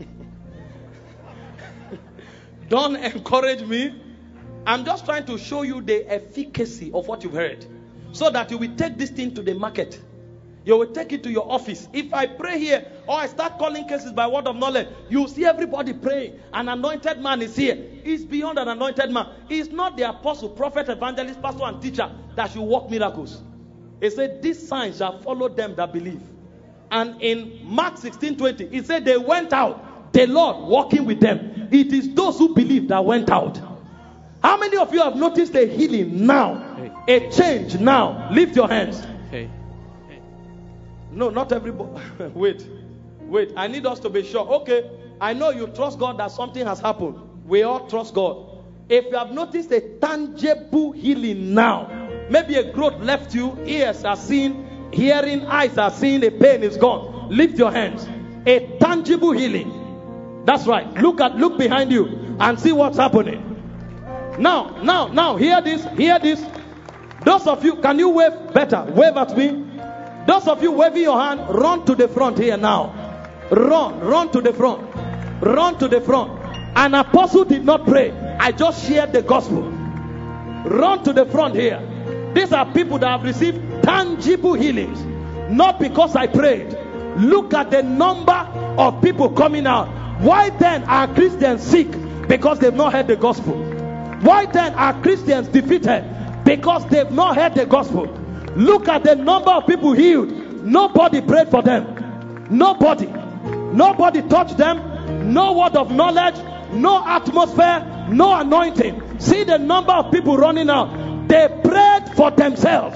Don't encourage me. I'm just trying to show you the efficacy of what you've heard, so that you will take this thing to the market. You will take it to your office. If I pray here, or I start calling cases by word of knowledge, you see everybody praying. An anointed man is here. He's beyond an anointed man. He's not the apostle, prophet, evangelist, pastor, and teacher that should work miracles. He said, these signs shall follow them that believe. And in Mark sixteen twenty, he said they went out, the Lord walking with them. It is those who believe that went out. How many of you have noticed a healing now? Hey. A change now? Lift your hands. Hey. Hey. No, not everybody. Wait. Wait. I need us to be sure. Okay. I know you trust God that something has happened. We all trust God. If you have noticed a tangible healing now, maybe a growth left you, ears are seen, hearing, eyes are seen, the pain is gone. Lift your hands. A tangible healing. That's right. Look at, look behind you and see what's happening. Now, now, now, hear this, hear this. Those of you, can you wave better? Wave at me. Those of you waving your hand, run to the front here now. Run, run to the front. Run to the front. An apostle did not pray. I just shared the gospel. Run to the front here. These are people that have received tangible healings. Not because I prayed. Look at the number of people coming out. Why then are Christians sick? Because they've not heard the gospel. Why then are Christians defeated? Because they've not heard the gospel. Look at the number of people healed. Nobody prayed for them. Nobody. Nobody touched them. No word of knowledge. No atmosphere. No anointing. See the number of people running out. They prayed for themselves.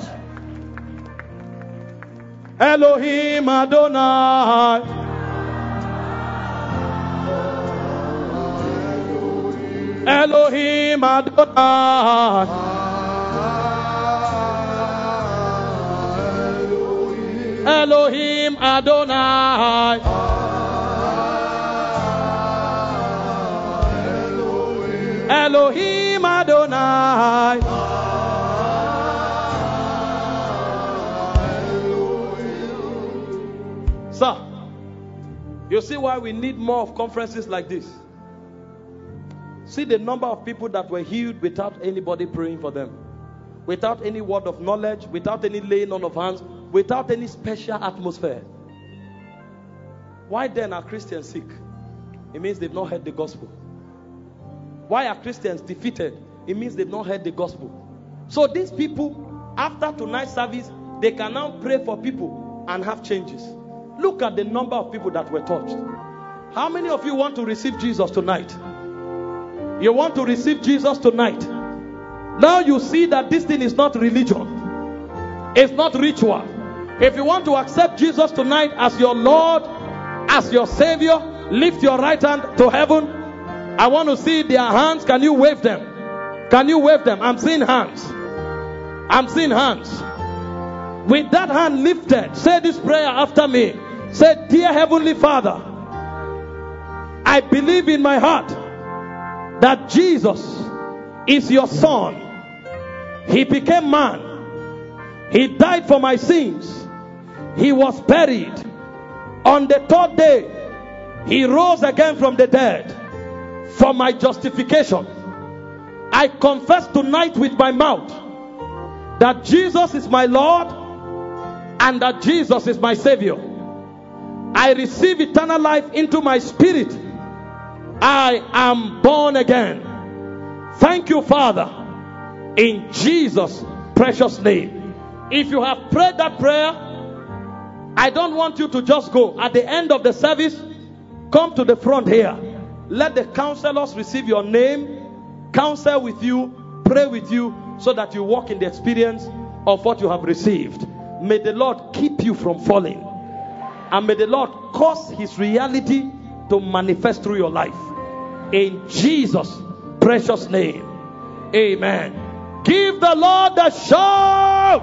Elohim Adonai. Elohim Adonai. Elohim Adonai. Elohim Adonai. Sir, you see why we need more of conferences like this? See the number of people that were healed without anybody praying for them, without any word of knowledge, without any laying on of hands, without any special atmosphere. Why then are Christians sick? It means they've not heard the gospel. Why are Christians defeated? It means they've not heard the gospel. So these people, after tonight's service, they can now pray for people and have changes. Look at the number of people that were touched. How many of you want to receive Jesus tonight? You want to receive Jesus tonight. Now you see that this thing is not religion. It's not ritual. If you want to accept Jesus tonight as your Lord, as your Savior, lift your right hand to heaven. I want to see their hands. Can you wave them? Can you wave them? I'm seeing hands. I'm seeing hands. With that hand lifted, say this prayer after me. Say, dear Heavenly Father, I believe in my heart that Jesus is your Son. He became man. He died for my sins. He was buried. On the third day, he rose again from the dead for my justification. I confess tonight with my mouth that Jesus is my Lord and that Jesus is my Savior. I receive eternal life into my spirit. I am born again. Thank you, Father, in Jesus' precious name. If you have prayed that prayer, I don't want you to just go. At the end of the service, come to the front here. Let the counselors receive your name, counsel with you, pray with you, so that you walk in the experience of what you have received. May the Lord keep you from falling. And may the Lord cause his reality to manifest through your life. In Jesus' precious name. Amen. Give the Lord a shout.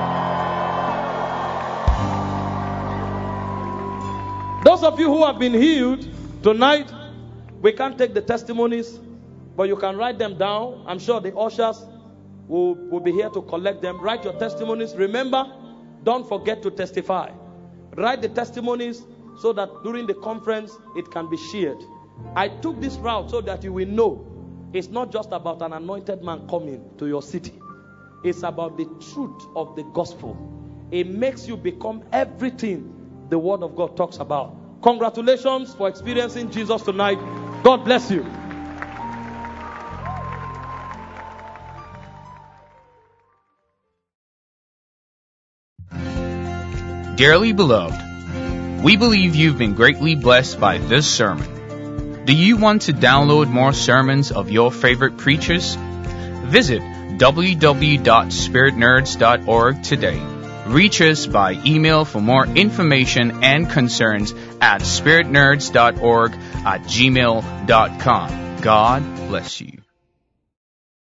Those of you who have been healed tonight, we can't take the testimonies, but you can write them down. I'm sure the ushers will, will be here to collect them. Write your testimonies. Remember, don't forget to testify. Write the testimonies so that during the conference it can be shared. I took this route so that you will know it's not just about an anointed man coming to your city. It's about the truth of the gospel. It makes you become everything the word of God talks about. Congratulations for experiencing Jesus tonight. God bless you. Dearly beloved, we believe you've been greatly blessed by this sermon. Do you want to download more sermons of your favorite preachers? Visit w w w dot spirit nerds dot org today. Reach us by email for more information and concerns at spirit nerds dot org at gmail dot com. God bless you.